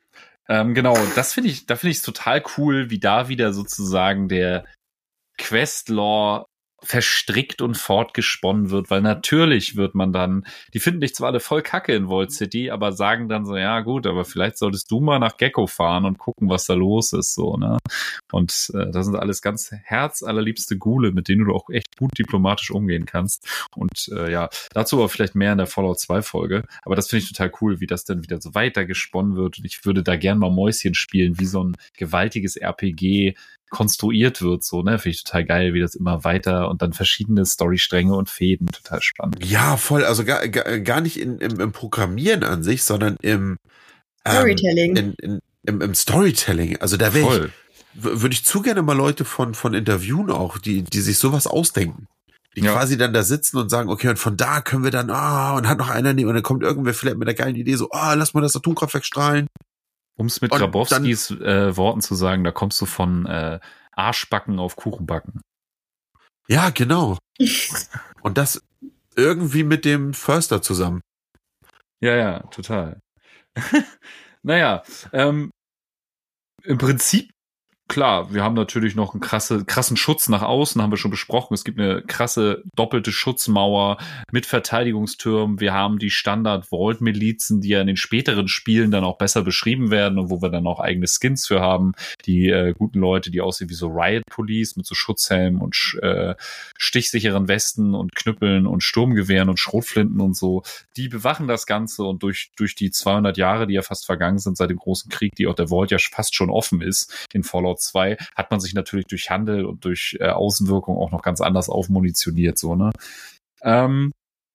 Ähm, genau, das finde ich, da finde ich es total cool, wie da wieder sozusagen der Questlore verstrickt und fortgesponnen wird, weil natürlich wird man dann, die finden dich zwar alle voll kacke in Vault City, aber sagen dann so, ja gut, aber vielleicht solltest du mal nach Gecko fahren und gucken, was da los ist, so, ne? Und äh, das sind alles ganz herzallerliebste Ghule, mit denen du auch echt gut diplomatisch umgehen kannst. Und äh, ja, dazu aber vielleicht mehr in der Fallout zwei Folge, aber das finde ich total cool, wie das dann wieder so weiter gesponnen wird und ich würde da gern mal Mäuschen spielen, wie so ein gewaltiges R P G konstruiert wird, so, ne, finde ich total geil, wie das immer weiter und dann verschiedene Storystränge und Fäden, total spannend. Ja, voll, also gar, gar, gar nicht in, im, im Programmieren an sich, sondern im ähm, Storytelling. In, in, im, im Storytelling, also da wäre ich, würde ich zu gerne mal Leute von, von Interviewen auch, die, die sich sowas ausdenken. Die ja. quasi dann da sitzen und sagen, okay, und von da können wir dann, ah, und hat noch einer, und dann kommt irgendwer vielleicht mit der geilen Idee so, ah, lass mal das Atomkraftwerk strahlen. Um es mit und Grabowskis äh, Worten zu sagen, da kommst du von äh, Arschbacken auf Kuchenbacken. Ja, genau. Und das irgendwie mit dem Förster zusammen. Ja, ja, total. Naja, ähm, im Prinzip, klar, wir haben natürlich noch einen krasse, krassen Schutz nach außen, haben wir schon besprochen. Es gibt eine krasse doppelte Schutzmauer mit Verteidigungstürmen. Wir haben die Standard-Vault-Milizen, die ja in den späteren Spielen dann auch besser beschrieben werden und wo wir dann auch eigene Skins für haben. Die äh, guten Leute, die aussehen wie so Riot Police mit so Schutzhelmen und äh, stichsicheren Westen und Knüppeln und Sturmgewehren und Schrotflinten und so. Die bewachen das Ganze und durch durch die zweihundert Jahre, die ja fast vergangen sind seit dem großen Krieg, die auch der Vault ja fast schon offen ist in Fallout zwei, hat man sich natürlich durch Handel und durch äh, Außenwirkung auch noch ganz anders aufmunitioniert, so, ne? Ähm,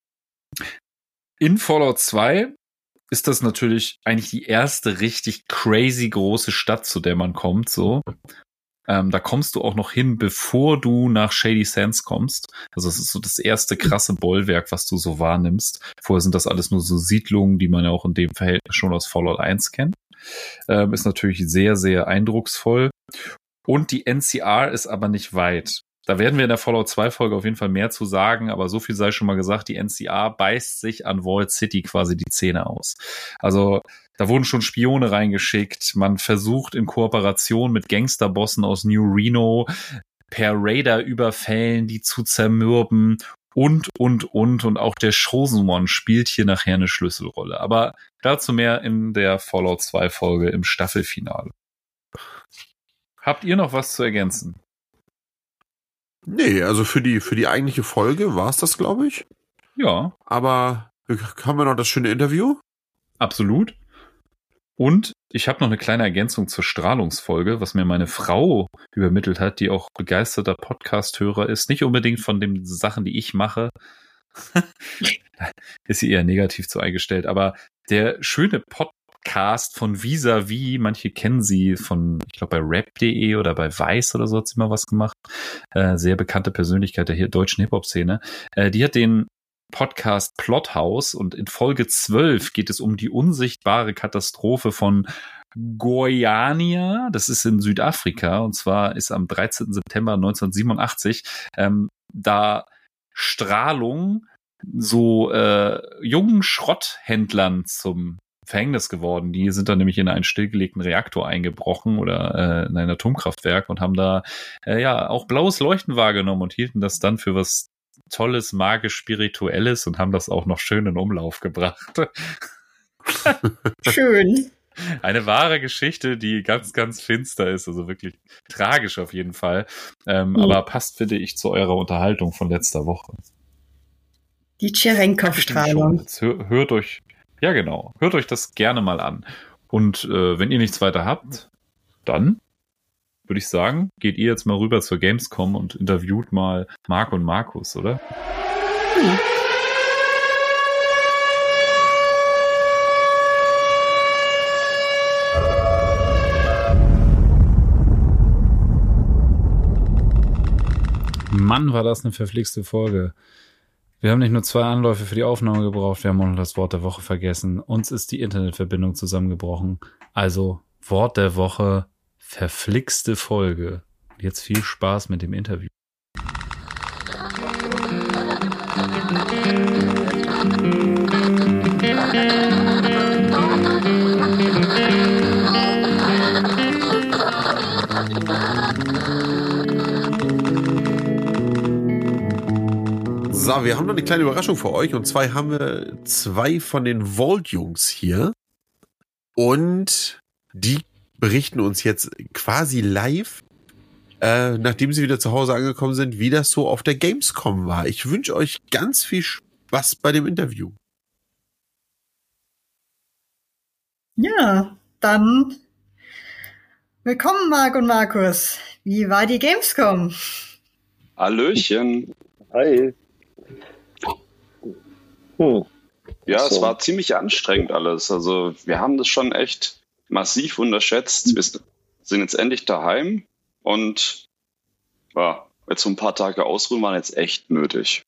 in Fallout zwei ist das natürlich eigentlich die erste richtig crazy große Stadt, zu der man kommt, so. Ähm, da kommst du auch noch hin, bevor du nach Shady Sands kommst. Also das ist so das erste krasse Bollwerk, was du so wahrnimmst. Vorher sind das alles nur so Siedlungen, die man ja auch in dem Verhältnis schon aus Fallout eins kennt. Ähm, ist natürlich sehr, sehr eindrucksvoll. Und die N C R ist aber nicht weit. Da werden wir in der Fallout zwei Folge auf jeden Fall mehr zu sagen, aber so viel sei schon mal gesagt, die N C R beißt sich an Vault City quasi die Zähne aus. Also da wurden schon Spione reingeschickt, man versucht in Kooperation mit Gangsterbossen aus New Reno per Raider-Überfällen die zu zermürben und, und, und, und auch der Chosen One spielt hier nachher eine Schlüsselrolle. Aber dazu mehr in der Fallout zwei Folge im Staffelfinale. Habt ihr noch was zu ergänzen? Nee, also für die, für die eigentliche Folge war es das, glaube ich. Ja. Aber haben wir noch das schöne Interview? Absolut. Und ich habe noch eine kleine Ergänzung zur Strahlungsfolge, was mir meine Frau übermittelt hat, die auch begeisterter Podcast-Hörer ist. Nicht unbedingt von den Sachen, die ich mache. Ist sie eher negativ zu eingestellt. Aber der schöne Podcast von Vis-a-Vis, manche kennen sie von, ich glaube, bei rap punkt de oder bei Vice oder so hat sie mal was gemacht. Äh, sehr bekannte Persönlichkeit der hier deutschen Hip-Hop-Szene. Äh, die hat den Podcast Plothouse und in Folge zwölf geht es um die unsichtbare Katastrophe von Goiânia. Das ist in Südafrika und zwar ist am dreizehnten September neunzehnhundertsiebenundachtzig ähm, da Strahlung so äh, jungen Schrotthändlern zum Verhängnis geworden. Die sind dann nämlich in einen stillgelegten Reaktor eingebrochen oder äh, in ein Atomkraftwerk und haben da äh, ja auch blaues Leuchten wahrgenommen und hielten das dann für was Tolles, magisch-spirituelles und haben das auch noch schön in Umlauf gebracht. Schön. Eine wahre Geschichte, die ganz, ganz finster ist, also wirklich tragisch auf jeden Fall. Ähm, mhm. Aber passt, finde ich, zu eurer Unterhaltung von letzter Woche. Die Cherenkov-Strahlung. Hör, hört euch, ja genau, hört euch das gerne mal an. Und äh, wenn ihr nichts weiter habt, dann würde ich sagen, geht ihr jetzt mal rüber zur Gamescom und interviewt mal Marc und Markus, oder? Hm. Mann, war das eine verflixte Folge. Wir haben nicht nur zwei Anläufe für die Aufnahme gebraucht, wir haben auch noch das Wort der Woche vergessen. Uns ist die Internetverbindung zusammengebrochen. Also Wort der Woche, verflixte Folge. Jetzt viel Spaß mit dem Interview. So, wir haben noch eine kleine Überraschung für euch. Und zwar haben wir zwei von den Vault-Jungs hier. Und die berichten uns jetzt quasi live, äh, nachdem sie wieder zu Hause angekommen sind, wie das so auf der Gamescom war. Ich wünsche euch ganz viel Spaß bei dem Interview. Ja, dann willkommen, Marc und Markus. Wie war die Gamescom? Hallöchen. Hi. Hm. Ja, So. es war ziemlich anstrengend alles. Also wir haben das schon echt massiv unterschätzt. Wir sind jetzt endlich daheim und ja, jetzt so ein paar Tage ausruhen waren jetzt echt nötig.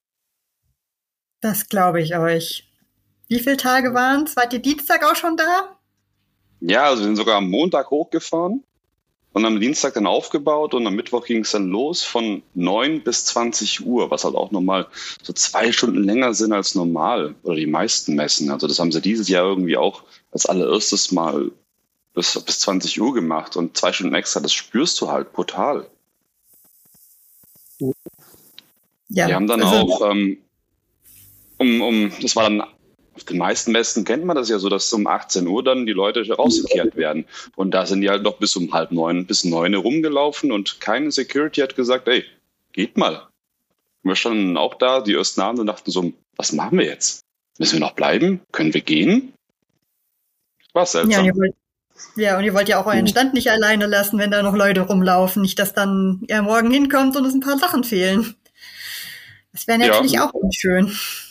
Das glaube ich euch. Wie viele Tage waren es? Wart ihr Dienstag auch schon da? Ja, also wir sind sogar am Montag hochgefahren und am Dienstag dann aufgebaut und am Mittwoch ging es dann los von neun bis zwanzig Uhr, was halt auch nochmal so zwei Stunden länger sind als normal oder die meisten Messen. Also das haben sie dieses Jahr irgendwie auch als allererstes Mal bis, bis zwanzig Uhr gemacht und zwei Stunden extra, das spürst du halt brutal. Ja. Wir haben dann also, auch, ähm, um, um, das war dann, auf den meisten Messen kennt man das ja so, dass um achtzehn Uhr dann die Leute rausgekehrt werden. Und da sind die halt noch bis um halb neun, bis neun rumgelaufen und keine Security hat gesagt, ey, geht mal. Wir standen auch da, die ersten Abend und dachten so, was machen wir jetzt? Müssen wir noch bleiben? Können wir gehen? War ja, und seltsam. ihr wollt, ja, und ihr wollt ja auch euren Stand nicht alleine lassen, wenn da noch Leute rumlaufen. Nicht, dass dann ihr morgen hinkommt und es ein paar Sachen fehlen. Das wäre natürlich Ja. auch unschön.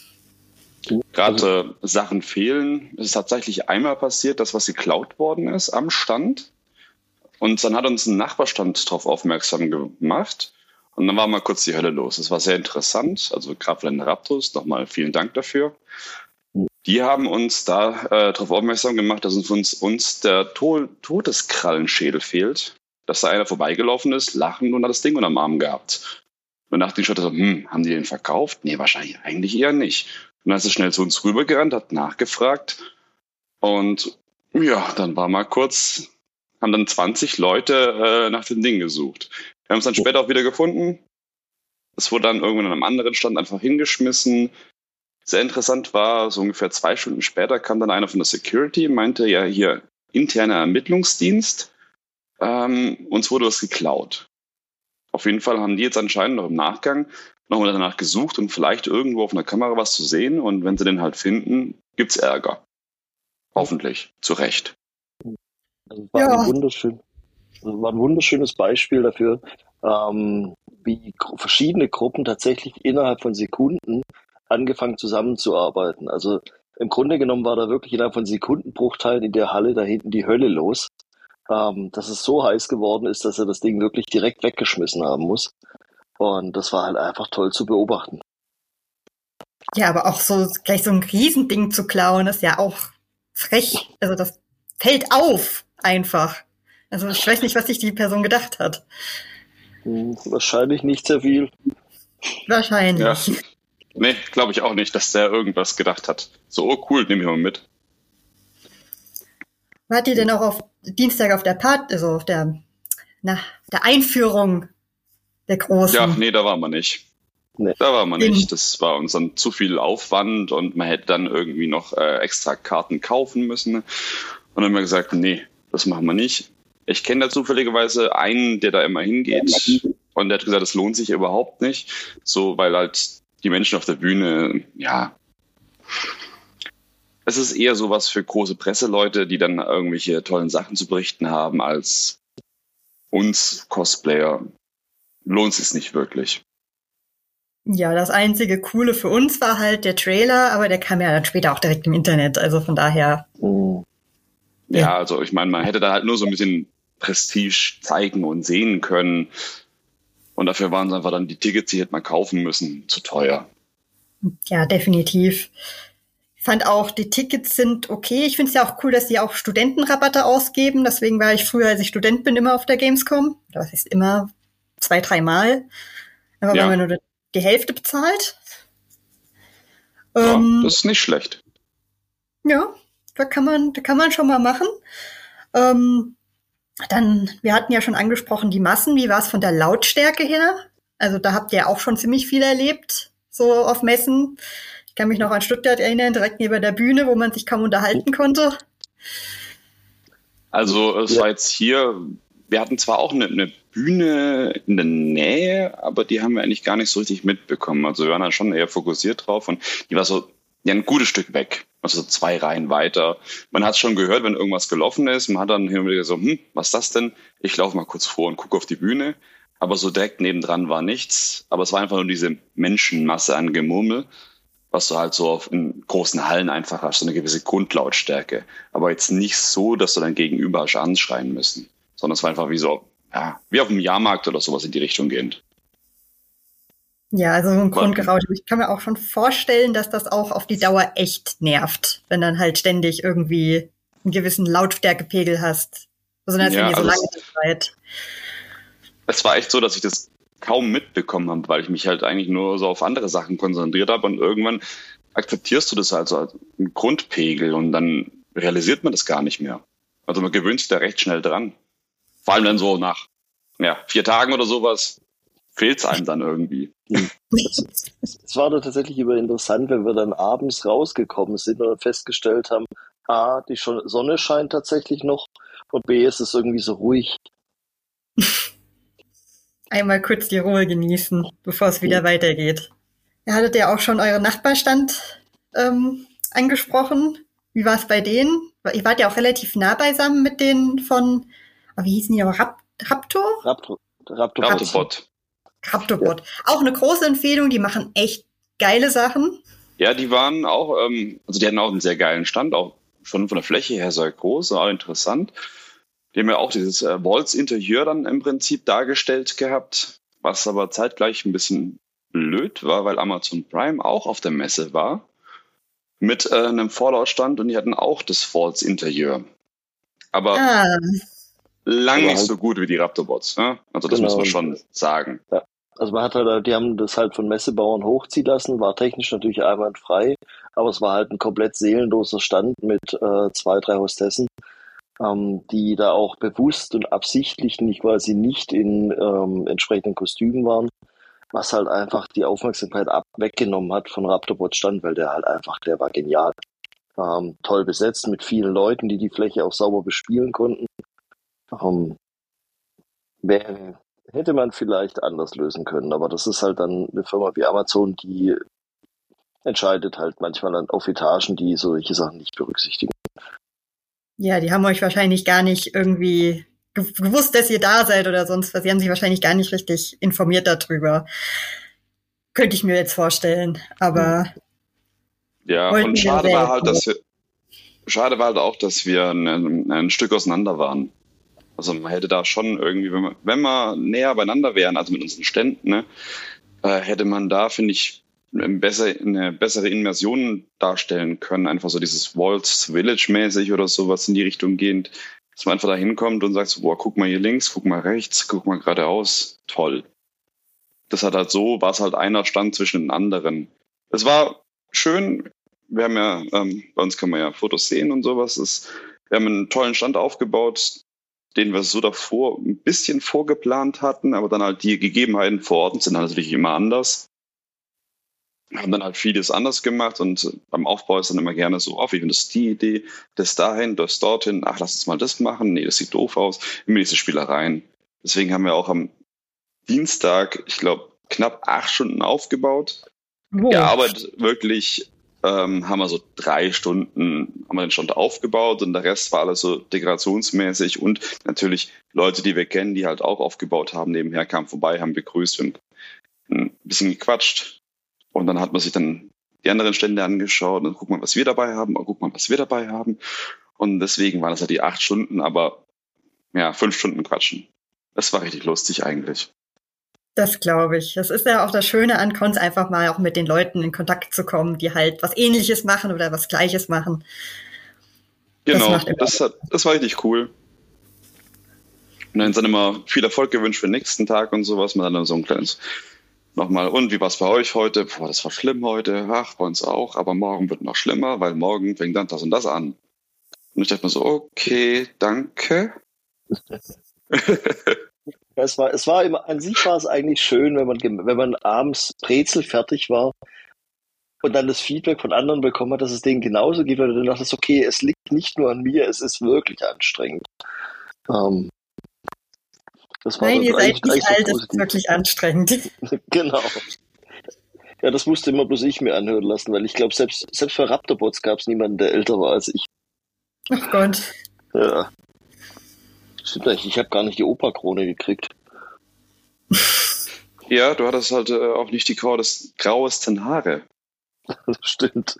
Gerade äh, Sachen fehlen. Es ist tatsächlich einmal passiert, dass was geklaut worden ist am Stand. Und dann hat uns ein Nachbarstand darauf aufmerksam gemacht. Und dann war mal kurz die Hölle los. Das war sehr interessant. Also Grafland Raptus, nochmal vielen Dank dafür. Die haben uns da äh, darauf aufmerksam gemacht, dass uns, uns der to Todeskrallenschädel fehlt. Dass da einer vorbeigelaufen ist, lachend und hat das Ding unterm Arm gehabt. Und nach den Schritt so, hm, haben die den verkauft? Nee, wahrscheinlich eigentlich eher nicht. Und dann ist er schnell zu uns rübergerannt, hat nachgefragt. Und ja, dann war mal kurz, haben dann zwanzig Leute äh, nach dem Ding gesucht. Wir haben es dann später auch wieder gefunden. Es wurde dann irgendwann an einem anderen Stand einfach hingeschmissen. Sehr interessant war, so ungefähr zwei Stunden später kam dann einer von der Security, meinte, ja, hier interner Ermittlungsdienst, ähm, uns wurde was geklaut. Auf jeden Fall haben die jetzt anscheinend noch im Nachgang nochmal danach gesucht und vielleicht irgendwo auf einer Kamera was zu sehen. Und wenn sie den halt finden, gibt's Ärger. Hoffentlich. Zu Recht. Also es war, Ja. ein wunderschön, also es war ein wunderschönes Beispiel dafür, ähm, wie gro- verschiedene Gruppen tatsächlich innerhalb von Sekunden angefangen zusammenzuarbeiten. Also im Grunde genommen war da wirklich innerhalb von Sekundenbruchteilen in der Halle da hinten die Hölle los, ähm, dass es so heiß geworden ist, dass er das Ding wirklich direkt weggeschmissen haben muss. Und das war halt einfach toll zu beobachten. Ja, aber auch so gleich so ein Riesending zu klauen, ist ja auch frech. Also das fällt auf einfach. Also ich weiß nicht, was sich die Person gedacht hat. Hm, wahrscheinlich nicht sehr viel. Wahrscheinlich. Ja. Nee, glaube ich auch nicht, dass der irgendwas gedacht hat. So, oh cool, nehme ich mal mit. Wart ihr denn auch auf Dienstag auf der Part, also auf der, na, der Einführung der großen? Ja, nee, da waren wir nicht. Nee. Da waren wir Den- nicht. Das war uns dann zu viel Aufwand und man hätte dann irgendwie noch äh, extra Karten kaufen müssen. Und dann haben wir gesagt, nee, das machen wir nicht. Ich kenne da zufälligerweise einen, der da immer hingeht und der hat gesagt, das lohnt sich überhaupt nicht. So, weil halt die Menschen auf der Bühne, ja, es ist eher sowas für große Presseleute, die dann irgendwelche tollen Sachen zu berichten haben, als uns Cosplayer. Lohnt es nicht wirklich. Ja, das einzige Coole für uns war halt der Trailer, aber der kam ja dann später auch direkt im Internet. Also von daher, Hm. Ja, Ja. also ich meine, man hätte da halt nur so ein bisschen Prestige zeigen und sehen können. Und dafür waren es einfach dann die Tickets, die hätte man kaufen müssen, zu teuer. ja, definitiv. Ich fand auch, die Tickets sind okay. Ich finde es ja auch cool, dass sie auch Studentenrabatte ausgeben. Deswegen war ich früher, als ich Student bin, immer auf der Gamescom. Das ist immer zwei, dreimal. Aber Ja. wenn man nur die Hälfte bezahlt. Ja, Ähm, das ist nicht schlecht. Ja, da kann man, da kann man schon mal machen. Ähm, dann, wir hatten ja schon angesprochen, die Massen. Wie war es von der Lautstärke her? Also da habt ihr auch schon ziemlich viel erlebt. so auf Messen. Ich kann mich noch an Stuttgart erinnern, direkt neben der Bühne, wo man sich kaum unterhalten konnte. Also es Ja. war jetzt hier, wir hatten zwar auch eine, eine Bühne in der Nähe, aber die haben wir eigentlich gar nicht so richtig mitbekommen. Also wir waren da schon eher fokussiert drauf und die war so ja, ein gutes Stück weg, also so zwei Reihen weiter. Man hat schon gehört, wenn irgendwas gelaufen ist. Man hat dann hin und wieder so, hm, was ist das denn? Ich laufe mal kurz vor und gucke auf die Bühne. Aber so direkt nebendran war nichts. Aber es war einfach nur diese Menschenmasse an Gemurmel, was du halt so auf, in großen Hallen einfach hast, so eine gewisse Grundlautstärke. Aber jetzt nicht so, dass du dein Gegenüber hast anschreien müssen, sondern es war einfach wie so, ja, wie auf dem Jahrmarkt oder sowas in die Richtung gehend. Ja, also so ein Grundgerausch. Ich kann mir auch schon vorstellen, dass das auch auf die Dauer echt nervt, wenn dann halt ständig irgendwie einen gewissen Lautstärkepegel hast. Besonders Ja, wenn ihr so also lange es- seid. Es war echt so, dass ich das kaum mitbekommen habe, weil ich mich halt eigentlich nur so auf andere Sachen konzentriert habe und irgendwann akzeptierst du das halt so als einen Grundpegel und dann realisiert man das gar nicht mehr. Also man gewöhnt sich da recht schnell dran. Vor allem dann so nach ja, vier Tagen oder sowas fehlt es einem dann irgendwie. Es war da tatsächlich immer interessant, wenn wir dann abends rausgekommen sind und festgestellt haben, A, die Schon- Sonne scheint tatsächlich noch und B, ist es irgendwie so ruhig. Einmal kurz die Ruhe genießen, bevor es wieder weitergeht. Ihr hattet ja auch schon euren Nachbarstand ähm, angesprochen. Wie war es bei denen? Ihr wart ja auch relativ nah beisammen mit denen von, oh, wie hießen die aber? Rap Raptor? Raptor, Raptor, Raptobot. Raptobot. Auch eine große Empfehlung, die machen echt geile Sachen. Ja, die waren auch, ähm, also die hatten auch einen sehr geilen Stand, auch schon von der Fläche her sehr groß, auch interessant. Die haben ja auch dieses äh, Walls-Interieur dann im Prinzip dargestellt gehabt, was aber zeitgleich ein bisschen blöd war, weil Amazon Prime auch auf der Messe war mit äh, einem Fallout-Stand und die hatten auch das Walls-Interieur. Aber Ah, lang Aber nicht halt- so gut wie die Raptorbots. Ne? Also das Genau. muss man schon sagen. Also man hat halt, die haben das halt von Messebauern hochziehen lassen, war technisch natürlich einwandfrei, aber es war halt ein komplett seelenloser Stand mit äh, zwei, drei Hostessen, ähm, die da auch bewusst und absichtlich nicht quasi nicht in ähm, entsprechenden Kostümen waren, was halt einfach die Aufmerksamkeit ab weggenommen hat von Raptorbot Stand, weil der halt einfach, der war genial. Ähm, toll besetzt mit vielen Leuten, die die Fläche auch sauber bespielen konnten. Ähm, wäre Hätte man vielleicht anders lösen können, aber das ist halt dann eine Firma wie Amazon, die entscheidet halt manchmal dann auf Etagen, die solche Sachen nicht berücksichtigen. ja, die haben euch wahrscheinlich gar nicht irgendwie ge- gewusst, dass ihr da seid oder sonst was. Sie haben sich wahrscheinlich gar nicht richtig informiert darüber. Könnte ich mir jetzt vorstellen. Aber Ja, Wollten und wir schade selber war halt, dass wir, schade war halt auch, dass wir ein, ein Stück auseinander waren. Also man hätte da schon irgendwie, wenn wir, wenn wir näher beieinander wären, also mit unseren Ständen, ne, äh, hätte man da, finde ich, eine bessere, eine bessere Immersion darstellen können. Einfach so dieses Waltz Village-mäßig oder sowas in die Richtung gehend. Dass man einfach da hinkommt und sagt so, boah, guck mal hier links, guck mal rechts, guck mal geradeaus. Toll. Das hat halt so, war es halt einer Stand zwischen den anderen. Es war schön. Wir haben ja, ähm, bei uns kann man ja Fotos sehen und sowas. Es, wir haben einen tollen Stand aufgebaut, den wir so davor ein bisschen vorgeplant hatten, aber dann halt die Gegebenheiten vor Ort sind halt natürlich immer anders. Haben dann halt vieles anders gemacht und beim Aufbau ist dann immer gerne so, oh, wie findest du die Idee, das dahin, das dorthin, ach, lass uns mal das machen, nee, das sieht doof aus, immer diese Spielereien. Deswegen haben wir auch am Dienstag, ich glaube, knapp acht Stunden aufgebaut. wo? Gearbeitet wirklich ähm, haben wir so drei Stunden, haben wir den Stand aufgebaut und der Rest war alles so dekorationsmäßig und natürlich Leute, die wir kennen, die halt auch aufgebaut haben, nebenher kamen vorbei, haben begrüßt und ein bisschen gequatscht und dann hat man sich dann die anderen Stände angeschaut und guck mal, was wir dabei haben, und guck mal, was wir dabei haben und deswegen waren es halt die acht Stunden, aber ja, fünf Stunden quatschen. Das war richtig lustig eigentlich. Das glaube ich. Das ist ja auch das Schöne an Cons, einfach mal auch mit den Leuten in Kontakt zu kommen, die halt was Ähnliches machen oder was Gleiches machen. Das Genau, macht immer das, hat, das war richtig cool. Und dann sind immer viel Erfolg gewünscht für den nächsten Tag und sowas. Man dann so ein kleines nochmal, und wie war es bei euch heute? Boah, das war schlimm heute. Ach, bei uns auch. Aber morgen wird noch schlimmer, weil morgen fängt dann das und das an. Und ich dachte mir so, okay, danke. Ja, es war, es war immer, an sich war es eigentlich schön, wenn man, gem- wenn man abends Brezel fertig war und dann das Feedback von anderen bekommen hat, dass es denen genauso geht, weil du dann dachtest, okay, es liegt nicht nur an mir, es ist wirklich anstrengend. Ähm, das war Nein, dann ihr eigentlich seid nicht gleich so alt, das ist positiv. wirklich anstrengend. Genau. Ja, das musste immer bloß ich mir anhören lassen, weil ich glaube, selbst, selbst für Raptorbots gab es niemanden, der älter war als ich. Oh Gott. Ja. Stimmt eigentlich, ich habe gar nicht die Opa-Krone gekriegt. Ja, du hattest halt äh, auch nicht die graues, grauesten Haare. Das stimmt.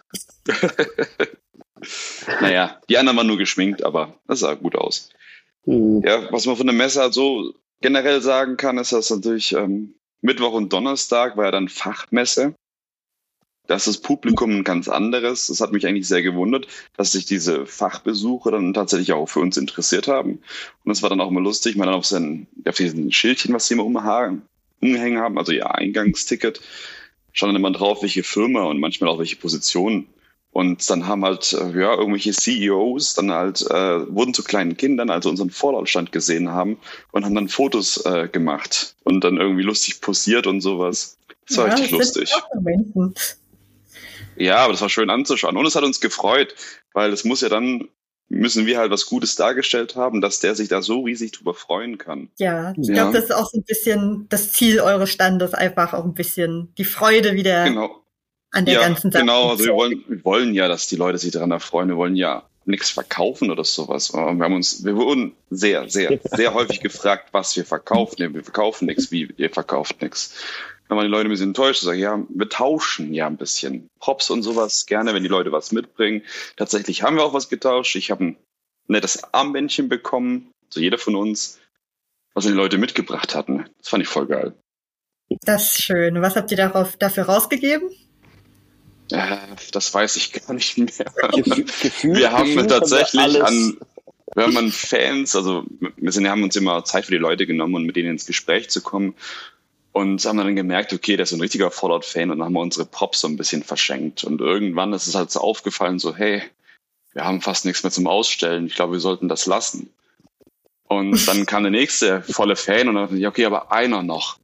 Naja, die anderen waren nur geschminkt, aber das sah gut aus. Hm. Ja, was man von der Messe halt so generell sagen kann, ist, dass natürlich ähm, Mittwoch und Donnerstag war ja dann Fachmesse. Da ist das Publikum ein ganz anderes. Das hat mich eigentlich sehr gewundert, dass sich diese Fachbesucher dann tatsächlich auch für uns interessiert haben. Und es war dann auch mal lustig, man dann auf, sein, auf diesen Schildchen, was sie immer umhaken, umhängen haben, also ihr Eingangsticket, stand dann immer drauf, welche Firma und manchmal auch welche Position. Und dann haben halt äh, ja irgendwelche C E Os dann halt äh, wurden zu kleinen Kindern, also unseren Vorlautstand gesehen haben und haben dann Fotos äh, gemacht und dann irgendwie lustig posiert und sowas. Das war Ja, richtig das sind lustig. auch so Menschen. Ja, aber das war schön anzuschauen und es hat uns gefreut, weil es muss ja dann, müssen wir halt was Gutes dargestellt haben, dass der sich da so riesig drüber freuen kann. Ja, ich Ja. glaube, das ist auch so ein bisschen das Ziel eures Standes, einfach auch ein bisschen die Freude wieder Genau. an der Ja, ganzen Sache. genau. Also wir wollen, wir wollen ja, dass die Leute sich daran erfreuen. Wir wollen ja nichts verkaufen oder sowas. Wir haben uns, wir wurden sehr, sehr, sehr häufig gefragt, was wir verkaufen. Ja, wir verkaufen nichts, wie ihr verkauft nichts. Dann waren die Leute ein bisschen enttäuscht und sagen, ja, wir tauschen ja ein bisschen. Props und sowas gerne, wenn die Leute was mitbringen. Tatsächlich haben wir auch was getauscht. Ich habe ein nettes Armbändchen bekommen, so jeder von uns, was die Leute mitgebracht hatten. Das fand ich voll geil. Das ist schön. Was habt ihr darauf, dafür rausgegeben? Äh, das weiß ich gar nicht mehr. Gefühl, Gefühl, Wir haben Gefühl tatsächlich haben wir alles. an, wir haben an Fans, also wir sind, haben uns immer Zeit für die Leute genommen und mit denen ins Gespräch zu kommen und haben dann gemerkt, okay, der ist ein richtiger Fallout-Fan und dann haben wir unsere Props so ein bisschen verschenkt und irgendwann ist es halt so aufgefallen, so hey, wir haben fast nichts mehr zum Ausstellen, ich glaube, wir sollten das lassen. Und dann kam der nächste volle Fan und dann dachte ich, okay, aber einer noch.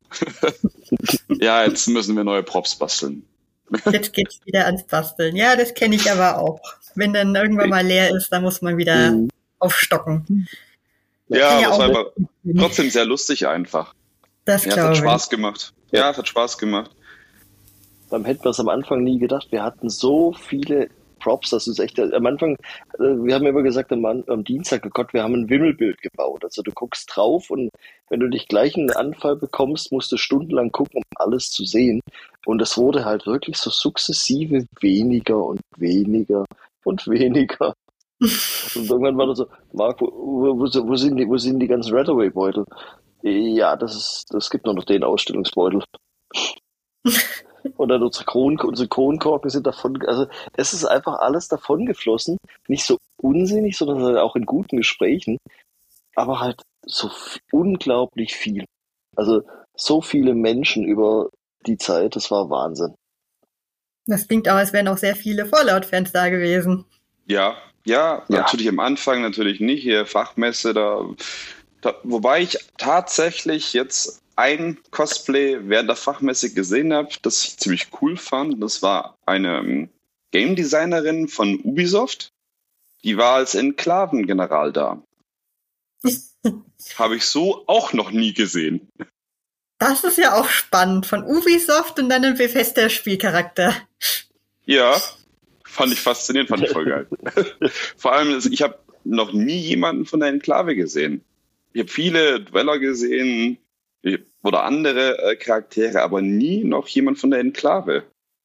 Ja, jetzt müssen wir neue Props basteln. Jetzt geht's wieder ans Basteln. Ja, das kenne ich aber auch. Wenn dann irgendwann mal leer ist, dann muss man wieder Mhm. aufstocken. Ja, Kann ja aber es war auch aber trotzdem sehr lustig einfach. Das Ja, es hat glaube ich. Spaß gemacht. Ja, es hat Spaß gemacht. Dann hätten wir es am Anfang nie gedacht. Wir hatten so viele Props, das ist echt, am Anfang, äh, wir haben immer gesagt, am, An- am Dienstag, oh Gott, wir haben ein Wimmelbild gebaut. Also du guckst drauf und wenn du dich gleich einen Anfall bekommst, musst du stundenlang gucken, um alles zu sehen. Und es wurde halt wirklich so sukzessive weniger und weniger und weniger. Und irgendwann war das so, Marc, wo, wo, wo, wo sind die, wo sind die ganzen Redaway-Beutel? Ja, das ist, das gibt nur noch den Ausstellungsbeutel. Und dann unsere Kronen, unsere Kronkorken sind davon, also es ist einfach alles davon geflossen. Nicht so unsinnig, sondern halt auch in guten Gesprächen. Aber halt so f- unglaublich viel. Also so viele Menschen über die Zeit, das war Wahnsinn. Das klingt auch, als wären auch sehr viele Fallout-Fans da gewesen. Ja, ja, Ja. natürlich am Anfang natürlich nicht, hier Fachmesse, da, da wobei ich tatsächlich jetzt ein Cosplay während der Fachmesse gesehen habe, das ich ziemlich cool fand. Das war eine ähm, Game Designerin von Ubisoft, die war als Enklavengeneral da. Habe ich so auch noch nie gesehen. Das ist ja auch spannend. Von Ubisoft und dann ein Bethesda-Spielcharakter. Ja, fand ich faszinierend, fand ich voll geil. Vor allem, ich habe noch nie jemanden von der Enklave gesehen. Ich habe viele Dweller gesehen oder andere äh, Charaktere, aber nie noch jemand von der Enklave.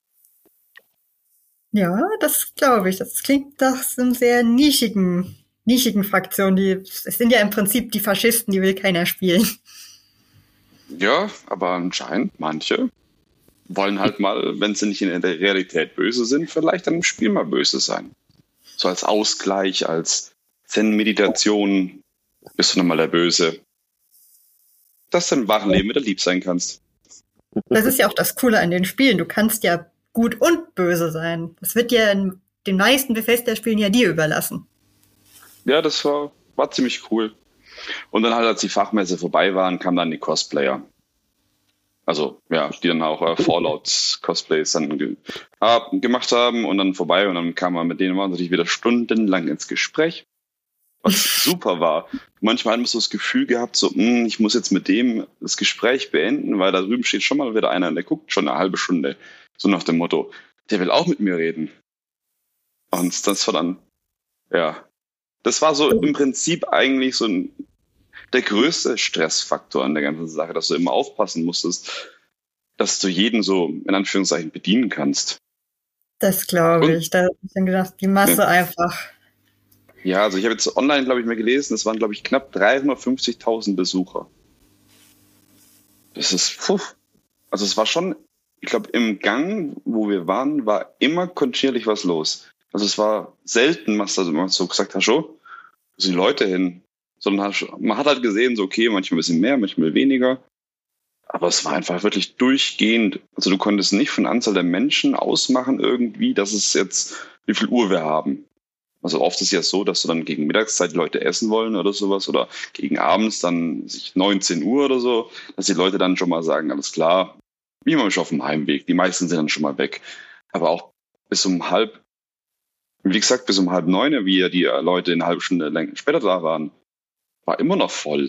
Ja, das glaube ich. Das klingt nach so einer sehr nischigen, nischigen Fraktion. Die, es sind ja im Prinzip die Faschisten, die will keiner spielen. Ja, aber anscheinend manche wollen halt mal, wenn sie nicht in der Realität böse sind, vielleicht dann im Spiel mal böse sein. So als Ausgleich, als Zen-Meditation bist du nochmal der Böse. Dass du im wahren Leben wieder lieb sein kannst. Das ist ja auch das Coole an den Spielen. Du kannst ja gut und böse sein. Das wird ja in den meisten Bethesda-Spielen ja dir überlassen. Ja, das war, war ziemlich cool. Und dann halt, als die Fachmesse vorbei waren, kamen dann die Cosplayer. Also, ja, die dann auch äh, Fallout-Cosplays dann ge hab, gemacht haben und dann vorbei. Und dann kam man mit denen war natürlich wieder stundenlang ins Gespräch, was super war. Manchmal hat man so das Gefühl gehabt, so, mh, ich muss jetzt mit dem das Gespräch beenden, weil da drüben steht schon mal wieder einer und der guckt schon eine halbe Stunde. So nach dem Motto, der will auch mit mir reden. Und das war dann, ja, das war so im Prinzip eigentlich so ein der größte Stressfaktor an der ganzen Sache, dass du immer aufpassen musstest, dass du jeden so in Anführungszeichen bedienen kannst. Das glaube ich. Da habe ich dann gedacht, die Masse ja. einfach. Ja, also ich habe jetzt online, glaube ich, mal gelesen, es waren, glaube ich, knapp dreihundertfünfzigtausend Besucher. Das ist, puh. Also es war schon, ich glaube, im Gang, wo wir waren, war immer kontinuierlich was los. Also es war selten, was also man so gesagt hat, schon, wo sind die Leute hin? Sondern man hat halt gesehen, so okay, manchmal ein bisschen mehr, manchmal weniger. Aber es war einfach wirklich durchgehend. Also du konntest nicht von der Anzahl der Menschen ausmachen irgendwie, dass es jetzt, wie viel Uhr wir haben. Also oft ist ja so, dass du dann gegen Mittagszeit die Leute essen wollen oder sowas oder gegen abends dann sich neunzehn Uhr oder so, dass die Leute dann schon mal sagen, alles klar, wie man schon auf dem Heimweg. Die meisten sind dann schon mal weg. Aber auch bis um halb, wie gesagt, bis um halb neun, wie ja die Leute eine halbe Stunde länger später da waren, war immer noch voll.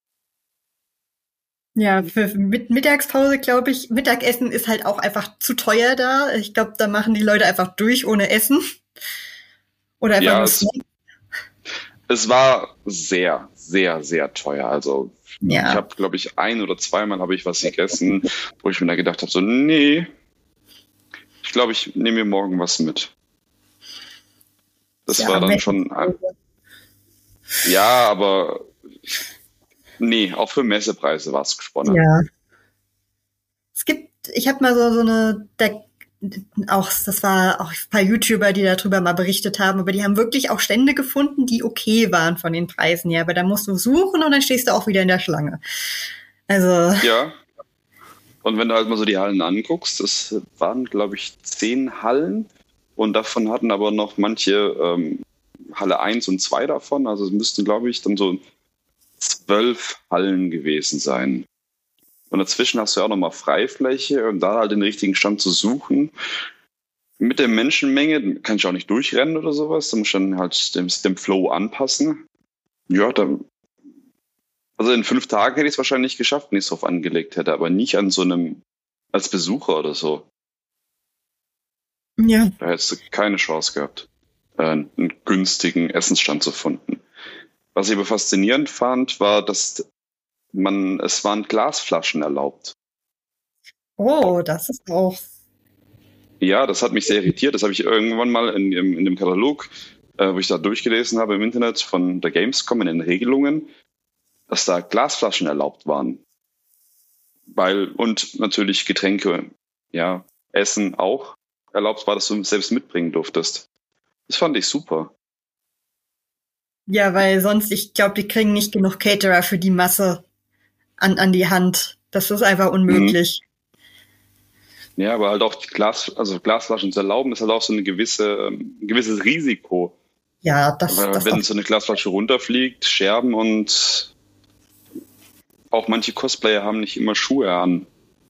Ja, für mit Mittagspause, glaube ich, Mittagessen ist halt auch einfach zu teuer da. Ich glaube, da machen die Leute einfach durch ohne Essen. Oder einfach ja, nur es, es war sehr, sehr, sehr teuer. Also ja. Ich habe, glaube ich, ein oder zweimal habe ich was gegessen, wo ich mir da gedacht habe, so, nee, ich glaube, ich nehme mir morgen was mit. Das ja, war dann schon... Ein, ja, aber nee, auch für Messepreise war es gesponnen. Ja. Es gibt, ich habe mal so, so eine, der, auch, das war auch ein paar YouTuber, die darüber mal berichtet haben, aber die haben wirklich auch Stände gefunden, die okay waren von den Preisen her, aber da musst du suchen und dann stehst du auch wieder in der Schlange. Also. Ja. Und wenn du halt mal so die Hallen anguckst, das waren, glaube ich, zehn Hallen und davon hatten aber noch manche ähm, Halle eins und zwei davon, also es müssten, glaube ich, dann so zwölf Hallen gewesen sein. Und dazwischen hast du ja auch nochmal Freifläche und da halt den richtigen Stand zu suchen. Mit der Menschenmenge kann ich auch nicht durchrennen oder sowas, da muss ich dann halt dem, dem Flow anpassen. Ja, dann, also in fünf Tagen hätte ich es wahrscheinlich nicht geschafft, wenn ich es drauf angelegt hätte, aber nicht an so einem, als Besucher oder so. Ja. Da hättest du keine Chance gehabt, einen günstigen Essensstand zu finden. Was ich aber faszinierend fand, war, dass man, es waren Glasflaschen erlaubt. Oh, das ist auch... Ja, das hat mich sehr irritiert. Das habe ich irgendwann mal in, in, in dem Katalog, äh, wo ich da durchgelesen habe im Internet von der Gamescom in den Regelungen, dass da Glasflaschen erlaubt waren. Weil, und natürlich Getränke, ja, Essen auch erlaubt war, dass du selbst mitbringen durftest. Das fand ich super. Ja, weil sonst, ich glaube, die kriegen nicht genug Caterer für die Masse an, an die Hand. Das ist einfach unmöglich. Mhm. Ja, aber halt auch die Glas, also Glasflaschen zu erlauben, ist halt auch so eine gewisse, ein gewisses Risiko. Ja, das, weil, das wenn so eine Glasflasche runterfliegt, Scherben und auch manche Cosplayer haben nicht immer Schuhe an.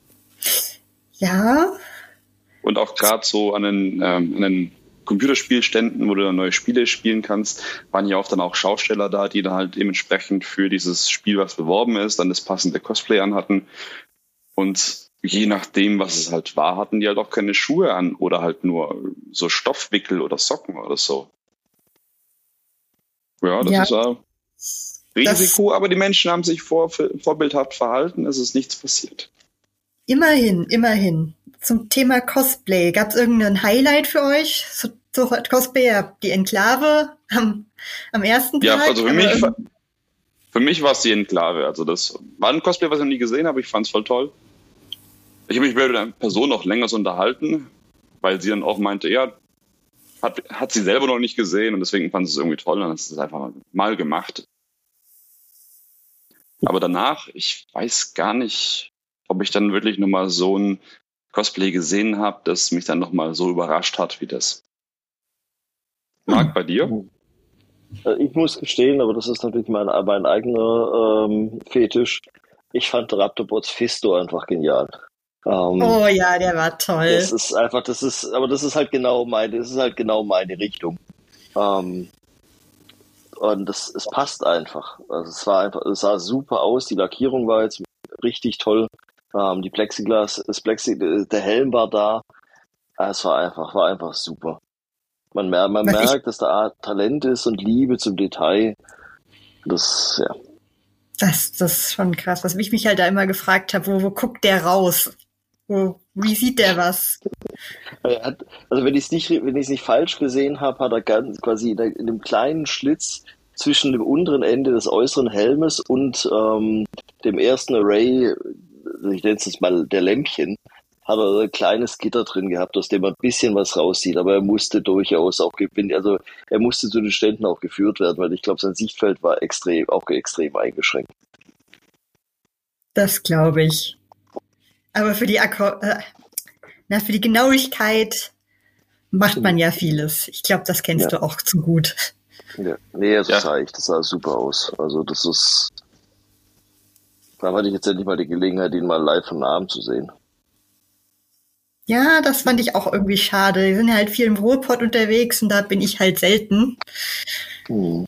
Ja. Und auch gerade so an den, ähm, an den Computerspielständen, wo du dann neue Spiele spielen kannst, waren ja oft dann auch Schausteller da, die dann halt dementsprechend für dieses Spiel, was beworben ist, dann das passende Cosplay anhatten. Und je nachdem, was es halt war, hatten die halt auch keine Schuhe an oder halt nur so Stoffwickel oder Socken oder so. Ja, das ja, ist ein Risiko, aber die Menschen haben sich vor, vorbildhaft verhalten, es ist nichts passiert. Immerhin, immerhin. Zum Thema Cosplay, gab es irgendein Highlight für euch? So, so Cosplay, die Enklave am, am ersten Tag? Ja, also für mich, für mich war es die Enklave. Also das war ein Cosplay, was ich noch nie gesehen habe. Ich fand es voll toll. Ich habe mich mit einer Person noch länger so unterhalten, weil sie dann auch meinte, ja, hat, hat sie selber noch nicht gesehen und deswegen fand sie es irgendwie toll und dann ist es einfach mal gemacht. Aber danach, ich weiß gar nicht, ob ich dann wirklich nochmal so ein Cosplay gesehen habe, das mich dann nochmal so überrascht hat wie das. Marc, bei dir? Ich muss gestehen, aber das ist natürlich mein, mein eigener ähm, Fetisch. Ich fand Raptorbots Fisto einfach genial. Ähm, Oh ja, der war toll. Das ist einfach, das ist, aber das ist halt genau meine, das ist halt genau meine Richtung. Ähm, und das, es passt einfach. Also es war einfach, es sah super aus. Die Lackierung war jetzt richtig toll. Ähm, die Plexiglas, das Plexi, der Helm war da. Es war einfach, war einfach super. Man, mer man Was ich- merkt, dass da Talent ist und Liebe zum Detail. Das, ja. Das, das ist schon krass, was ich mich halt da immer gefragt habe, wo, wo guckt der raus? Wo, wie sieht der was? Er hat, also wenn ich es nicht, wenn ich es nicht falsch gesehen habe, hat er ganz quasi in, der, in dem kleinen Schlitz zwischen dem unteren Ende des äußeren Helmes und ähm, dem ersten Array, ich nenne es jetzt mal der Lämpchen, hat er ein kleines Gitter drin gehabt, aus dem man ein bisschen was raussieht, aber er musste durchaus auch gewinnen, also er musste zu den Ständen auch geführt werden, weil ich glaube, sein Sichtfeld war extrem, auch extrem eingeschränkt. Das glaube ich. Aber für die Akku äh, na, für die Genauigkeit macht man ja vieles. Ich glaube, das kennst Ja. du auch zu gut. Ja. Nee, das Ja. sah ich, das sah super aus. Also das ist, da hatte ich jetzt endlich mal die Gelegenheit, ihn mal live von Namen zu sehen. Ja, das fand ich auch irgendwie schade. Wir sind ja halt viel im Ruhrpott unterwegs und da bin ich halt selten. Hm.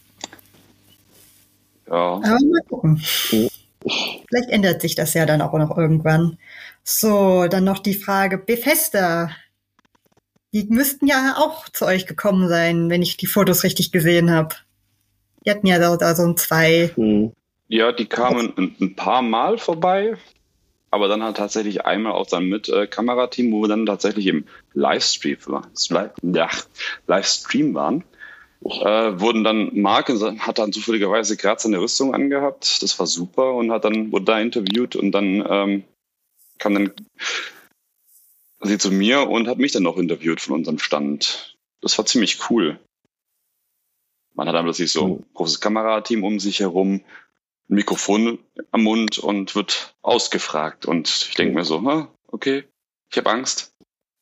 Ja. Aber mal gucken. Vielleicht ändert sich das ja dann auch noch irgendwann. So, dann noch die Frage Bethesda. Die müssten ja auch zu euch gekommen sein, wenn ich die Fotos richtig gesehen habe. Die hatten ja da, da so ein zwei. Hm. Ja, die kamen ein, ein paar Mal vorbei, aber dann halt tatsächlich einmal auch dann mit äh, Kamerateam, wo wir dann tatsächlich im Livestream, ja, Livestream waren. Äh, wurden dann, Mark hat dann zufälligerweise gerade seine Rüstung angehabt, das war super und hat dann, wurde da interviewt und dann ähm, kam dann sie zu mir und hat mich dann noch interviewt von unserem Stand. Das war ziemlich cool. Man hat dann plötzlich so ein großes Kamerateam um sich herum, ein Mikrofon am Mund und wird ausgefragt. Und ich denke mir so, ha, okay, ich habe Angst.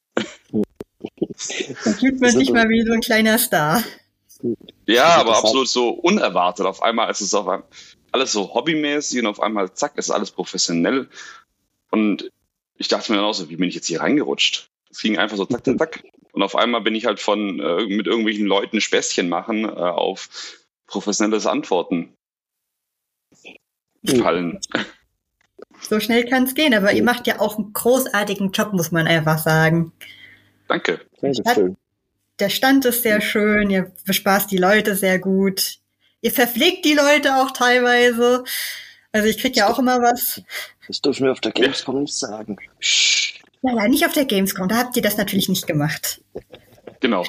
Dann fühlt man sich mal wie so ein kleiner Star. Ja, aber Interessant. absolut so unerwartet. Auf einmal ist es auf einmal alles so hobbymäßig und auf einmal, zack, ist alles professionell. Und ich dachte mir dann auch so, wie bin ich jetzt hier reingerutscht? Es ging einfach so zack, zack, zack. Und auf einmal bin ich halt von äh, mit irgendwelchen Leuten Späßchen machen äh, auf professionelles Antworten gefallen. So schnell kann es gehen, aber ihr macht ja auch einen großartigen Job, muss man einfach sagen. Danke. Dankeschön. Der Stand ist sehr schön, ihr bespaßt die Leute sehr gut. Ihr verpflegt die Leute auch teilweise. Also ich krieg ja auch immer was. Das dürfen wir auf der Gamescom nicht sagen. Psst. Ja, ja, nicht auf der Gamescom, da habt ihr das natürlich nicht gemacht. Genau.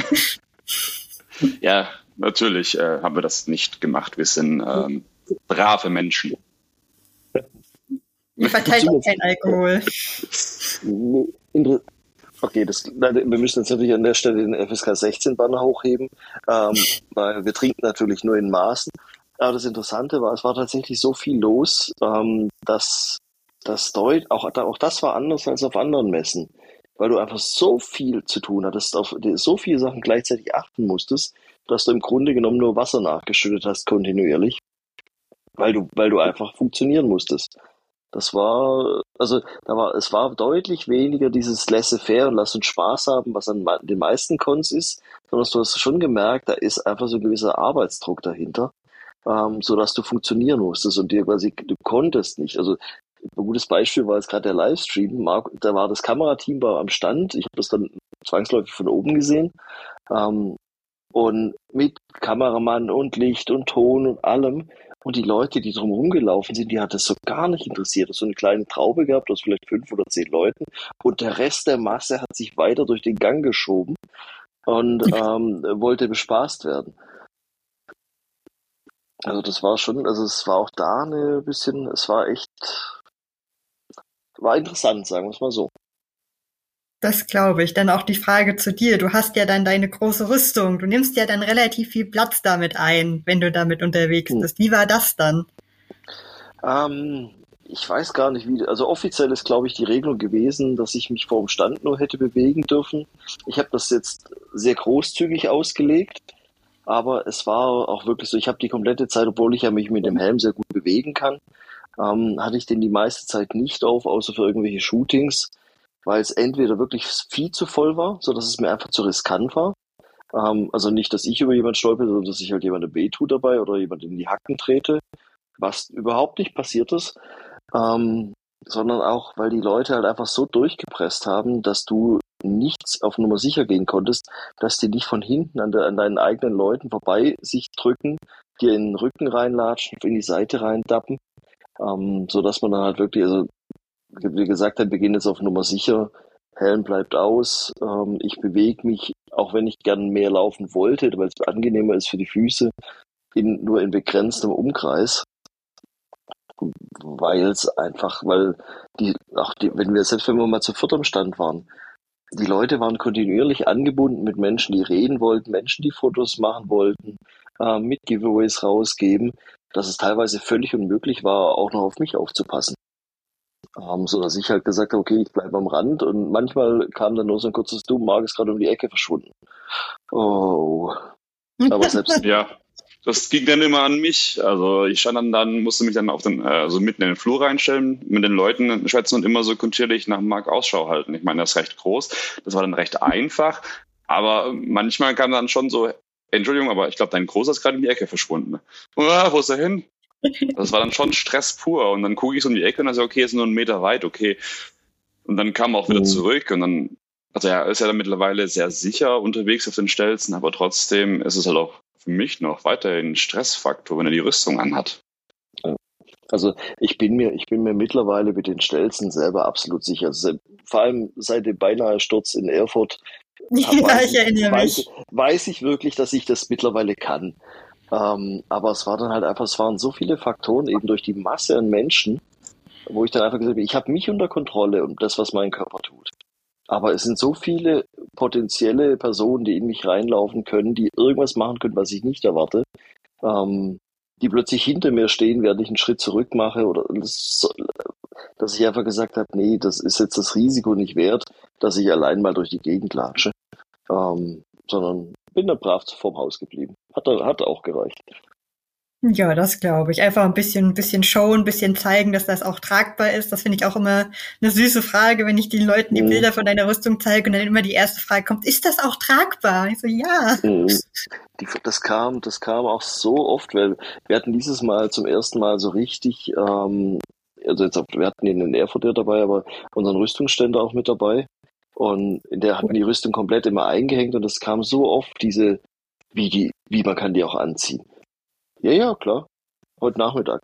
Ja, natürlich äh, haben wir das nicht gemacht. Wir sind ähm, brave Menschen. Ihr verteilt auch keinen Alkohol. Nee, inter- Okay, das, nein, wir müssen jetzt natürlich an der Stelle den F S K sechzehn Banner hochheben, ähm, weil wir trinken natürlich nur in Maßen. Aber das Interessante war, es war tatsächlich so viel los, ähm, dass das Deut auch, auch das war anders als auf anderen Messen, weil du einfach so viel zu tun hattest, auf die- so viele Sachen gleichzeitig achten musstest, dass du im Grunde genommen nur Wasser nachgeschüttet hast kontinuierlich, weil du, weil du einfach funktionieren musstest. Das war, also da war, es war deutlich weniger dieses Laissez-faire und lass uns Spaß haben, was an me- den meisten Cons ist, sondern du hast schon gemerkt, da ist einfach so ein gewisser Arbeitsdruck dahinter, ähm, so dass du funktionieren musstest und dir quasi, du konntest nicht. Also ein gutes Beispiel war jetzt gerade der Livestream. Mark, da war das Kamerateam war am Stand. Ich habe das dann zwangsläufig von oben gesehen. Ähm, und mit Kameramann und Licht und Ton und allem. Und die Leute, die drumherum gelaufen sind, die hat das so gar nicht interessiert. Das ist so eine kleine Traube gehabt aus vielleicht fünf oder zehn Leuten. Und der Rest der Masse hat sich weiter durch den Gang geschoben und ähm, wollte bespaßt werden. Also das war schon, also es war auch da eine bisschen, es war echt, war interessant, sagen wir es mal so. Das glaube ich. Dann auch die Frage zu dir. Du hast ja dann deine große Rüstung. Du nimmst ja dann relativ viel Platz damit ein, wenn du damit unterwegs Hm. bist. Wie war das dann? Ähm, ich weiß gar nicht, wie, also offiziell ist, glaube ich, die Regelung gewesen, dass ich mich vor dem Stand nur hätte bewegen dürfen. Ich habe das jetzt sehr großzügig ausgelegt. aber es war auch wirklich so, ich habe die komplette Zeit, obwohl ich ja mich mit dem Helm sehr gut bewegen kann, ähm, hatte ich den die meiste Zeit nicht auf, außer für irgendwelche Shootings, weil es entweder wirklich viel zu voll war, so dass es mir einfach zu riskant war. Ähm, also nicht, dass ich über jemanden stolper, sondern dass ich halt jemandem wehtue dabei oder jemand in die Hacken trete, was überhaupt nicht passiert ist, ähm, sondern auch, weil die Leute halt einfach so durchgepresst haben, dass du nichts auf Nummer sicher gehen konntest, dass die nicht von hinten an, der, an deinen eigenen Leuten vorbei sich drücken, dir in den Rücken reinlatschen, in die Seite reindappen, ähm, so dass man dann halt wirklich, also wie gesagt hat, wir gehen jetzt auf Nummer sicher, Helm bleibt aus, ähm, ich bewege mich, auch wenn ich gern mehr laufen wollte, weil es angenehmer ist für die Füße, in, nur in begrenztem Umkreis, weil es einfach, weil die, auch die, wenn wir, selbst wenn wir mal zu viert am Stand waren, die Leute waren kontinuierlich angebunden mit Menschen, die reden wollten, Menschen, die Fotos machen wollten, äh, mit Giveaways rausgeben, dass es teilweise völlig unmöglich war, auch noch auf mich aufzupassen. Ähm, so dass ich halt gesagt habe, okay, ich bleibe am Rand, und manchmal kam dann nur so ein kurzes Du, Marc ist gerade um die Ecke verschwunden. Oh. Aber selbst Ja, das ging dann immer an mich. Also ich stand dann, dann musste mich dann auf den, also mitten in den Flur reinstellen, mit den Leuten schwätzen und immer so kontinuierlich nach Marc Ausschau halten. Ich meine, das ist recht groß, das war dann recht einfach, aber manchmal kam dann schon so, Entschuldigung, aber ich glaube, dein Großer ist gerade in die Ecke verschwunden. Ah, wo ist er hin? Das war dann schon Stress pur. Und dann gucke ich so um die Ecke und dann sage ich, okay, ist nur einen Meter weit, okay. Und dann kam er auch wieder zurück und dann, also er ist ja dann mittlerweile sehr sicher unterwegs auf den Stelzen, aber trotzdem ist es halt auch für mich noch weiterhin ein Stressfaktor, wenn er die Rüstung anhat. Also ich bin mir, ich bin mir mittlerweile mit den Stelzen selber absolut sicher. Also vor allem seit dem beinahe Sturz in Erfurt Ja, weiß, ich erinnere weiß, mich. weiß ich wirklich, dass ich das mittlerweile kann. Ähm, aber es war dann halt einfach, es waren so viele Faktoren eben durch die Masse an Menschen, wo ich dann einfach gesagt habe, ich habe mich unter Kontrolle und das, was mein Körper tut. Aber es sind so viele potenzielle Personen, die in mich reinlaufen können, die irgendwas machen können, was ich nicht erwarte, ähm, die plötzlich hinter mir stehen, während ich einen Schritt zurück mache, oder das, dass ich einfach gesagt habe, nee, das ist jetzt das Risiko nicht wert, dass ich allein mal durch die Gegend latsche, ähm, sondern bin dann brav vorm Haus geblieben. Hat, hat auch gereicht. Ja, das glaube ich. Einfach ein bisschen, ein bisschen showen, ein bisschen zeigen, dass das auch tragbar ist. Das finde ich auch immer eine süße Frage, wenn ich den Leuten die Mhm. Bilder von deiner Rüstung zeige und dann immer die erste Frage kommt, ist das auch tragbar? Ich so, ja. Mhm. Die, das kam, das kam auch so oft, weil wir hatten dieses Mal zum ersten Mal so richtig, ähm, also jetzt, wir hatten ihn in Erfurt ja dabei, aber unseren Rüstungsständer auch mit dabei. Und in der hatten die Rüstung komplett immer eingehängt und es kam so oft diese, wie die, wie man kann die auch anziehen. Ja, ja, klar. Heute Nachmittag.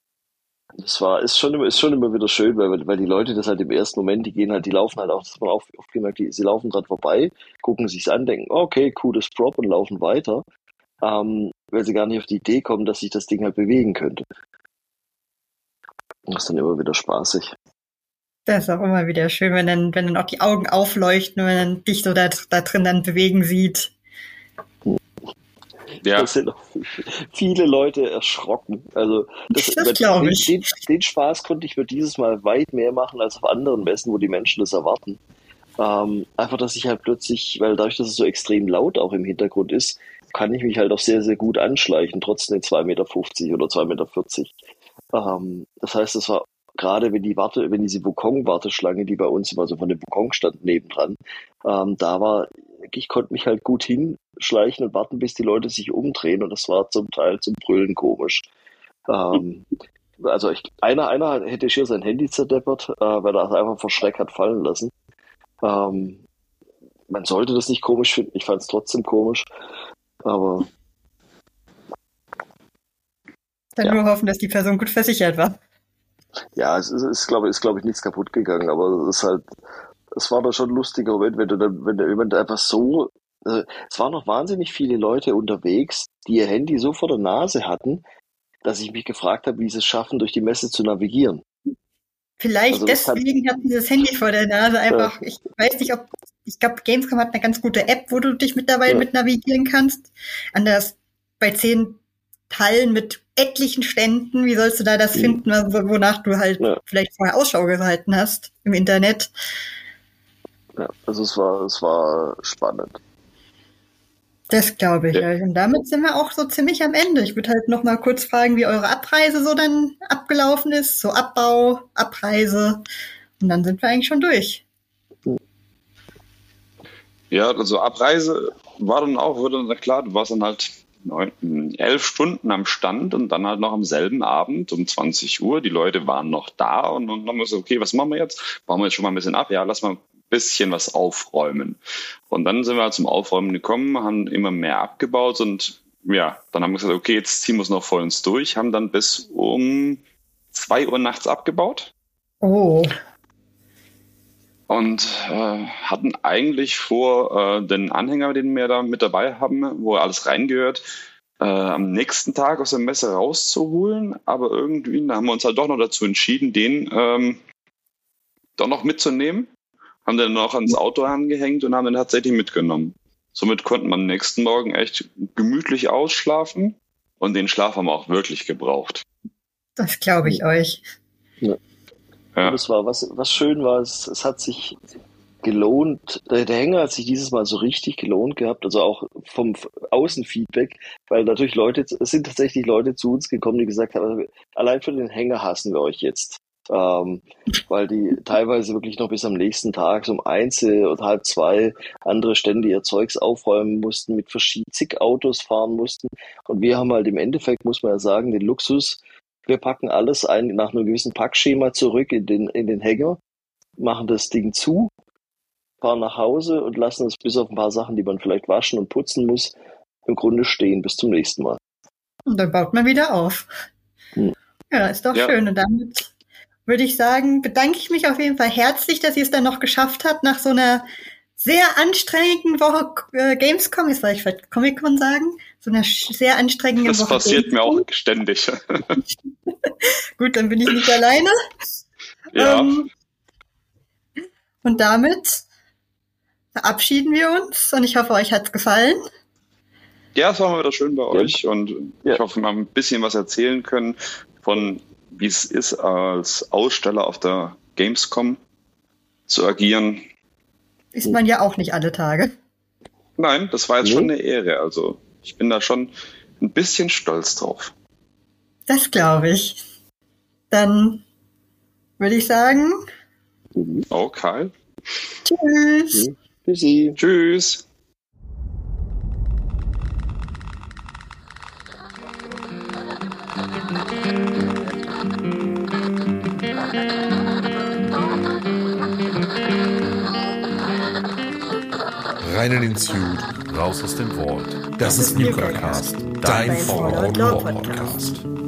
Das war, ist schon immer, ist schon immer wieder schön, weil, weil die Leute das halt im ersten Moment, die gehen halt, die laufen halt auch, das hat man oft, oft gemerkt, die, sie laufen gerade vorbei, gucken sich's an, denken, okay, cooles Prop und laufen weiter, ähm, weil sie gar nicht auf die Idee kommen, dass sich das Ding halt bewegen könnte. Das ist dann immer wieder spaßig. Das ist auch immer wieder schön, wenn dann, wenn dann auch die Augen aufleuchten, wenn man dich so da, da drin dann bewegen sieht. Ja, Da sind auch viele Leute erschrocken. Also das, Das glaub den, ich. den, den Spaß konnte ich mir dieses Mal weit mehr machen als auf anderen Messen, wo die Menschen das erwarten. Ähm, einfach, dass ich halt plötzlich, weil dadurch, dass es so extrem laut auch im Hintergrund ist, kann ich mich halt auch sehr, sehr gut anschleichen, trotz den zwei Meter fünfzig oder zwei Meter vierzig. Ähm, das heißt, es war gerade, wenn die Warte, wenn diese Wukong-Warteschlange, die bei uns immer so von dem Wukong stand nebendran, ähm, da war, ich konnte mich halt gut hinschleichen und warten, bis die Leute sich umdrehen, und das war zum Teil zum Brüllen komisch. Ähm, also ich, einer, einer hätte schier sein Handy zerdeppert, äh, weil er es einfach vor Schreck hat fallen lassen. Ähm, man sollte das nicht komisch finden, ich fand es trotzdem komisch, aber Dann Ja. nur hoffen, dass die Person gut versichert war. ja, es ist, ist glaube ich, ist, glaube ich, nichts kaputt gegangen, aber es ist halt, es war da schon ein lustiger Moment, wenn du dann, wenn du jemand einfach so, äh, es waren noch wahnsinnig viele Leute unterwegs, die ihr Handy so vor der Nase hatten, dass ich mich gefragt habe, wie sie es schaffen, durch die Messe zu navigieren. Vielleicht Also das kann- deswegen hatten sie das Handy vor der Nase einfach. Ich weiß nicht, ob, ich glaube, Gamescom hat eine ganz gute App, wo du dich mittlerweile Ja. mit navigieren kannst. Anders bei zehn Hallen mit etlichen Ständen, wie sollst du da das Mhm. finden, wo- wonach du halt Ja. vielleicht vorher Ausschau gehalten hast im Internet? Ja, also es war, es war spannend. Das glaube ich. Ja. Und damit sind wir auch so ziemlich am Ende. Ich würde halt noch mal kurz fragen, wie eure Abreise so dann abgelaufen ist. So Abbau, Abreise. Und dann sind wir eigentlich schon durch. Ja, also Abreise war dann auch, wurde dann klar, du warst dann halt neun, elf Stunden am Stand und dann halt noch am selben Abend um zwanzig Uhr. Die Leute waren noch da und dann haben wir so, okay, was machen wir jetzt? Bauen wir jetzt schon mal ein bisschen ab? Ja, lass mal ein bisschen was aufräumen. Und dann sind wir halt zum Aufräumen gekommen, haben immer mehr abgebaut und ja, dann haben wir gesagt, okay, jetzt ziehen wir es noch voll uns durch, haben dann bis um zwei Uhr nachts abgebaut. Oh. Und äh, hatten eigentlich vor, äh, den Anhänger, den wir da mit dabei haben, wo alles reingehört, äh, am nächsten Tag aus der Messe rauszuholen. Aber irgendwie da haben wir uns halt doch noch dazu entschieden, den ähm, doch noch mitzunehmen. Haben den noch ans Auto angehängt und haben den tatsächlich mitgenommen. Somit konnten wir am nächsten Morgen echt gemütlich ausschlafen. Und den Schlaf haben wir auch wirklich gebraucht. Das glaube ich euch. Ja. Ja. Und das war, was, was schön war, es, es hat sich gelohnt, der, der Hänger hat sich dieses Mal so richtig gelohnt gehabt, also auch vom Außenfeedback, weil natürlich Leute, es sind tatsächlich Leute zu uns gekommen, die gesagt haben, allein für den Hänger hassen wir euch jetzt. Ähm, weil die teilweise wirklich noch bis am nächsten Tag so um eins oder halb zwei andere Stände ihr Zeugs aufräumen mussten, mit verschiedenen zig Autos fahren mussten. Und wir haben halt im Endeffekt, muss man ja sagen, den Luxus, wir packen alles ein, nach einem gewissen Packschema zurück in den, in den Hänger, machen das Ding zu, fahren nach Hause und lassen es bis auf ein paar Sachen, die man vielleicht waschen und putzen muss, im Grunde stehen bis zum nächsten Mal. Und dann baut man wieder auf. Hm. Ja, ist doch Ja. schön. Und damit würde ich sagen, bedanke ich mich auf jeden Fall herzlich, dass ihr es dann noch geschafft habt, nach so einer sehr anstrengenden Woche äh, Gamescom, jetzt soll ich vielleicht Comic-Con sagen, so einer sch- sehr anstrengenden Das Woche passiert mir Gamescom. auch ständig. Gut, dann bin ich nicht alleine. Ja. Ähm, und damit verabschieden wir uns und ich hoffe, euch hat's gefallen. Ja, es war mal wieder schön bei euch und Ja. ich hoffe, wir haben ein bisschen was erzählen können von, wie es ist, als Aussteller auf der Gamescom zu agieren. Ist man ja auch nicht alle Tage. Nein, das war jetzt Nee. schon eine Ehre. Also ich bin da schon ein bisschen stolz drauf. Das glaube ich. Dann würde ich sagen, Okay. tschüss. Bis sie. Tschüss. Rein in den Suit. Raus aus dem Vault. Das ist Nuclecast, dein Fallout Lore Podcast.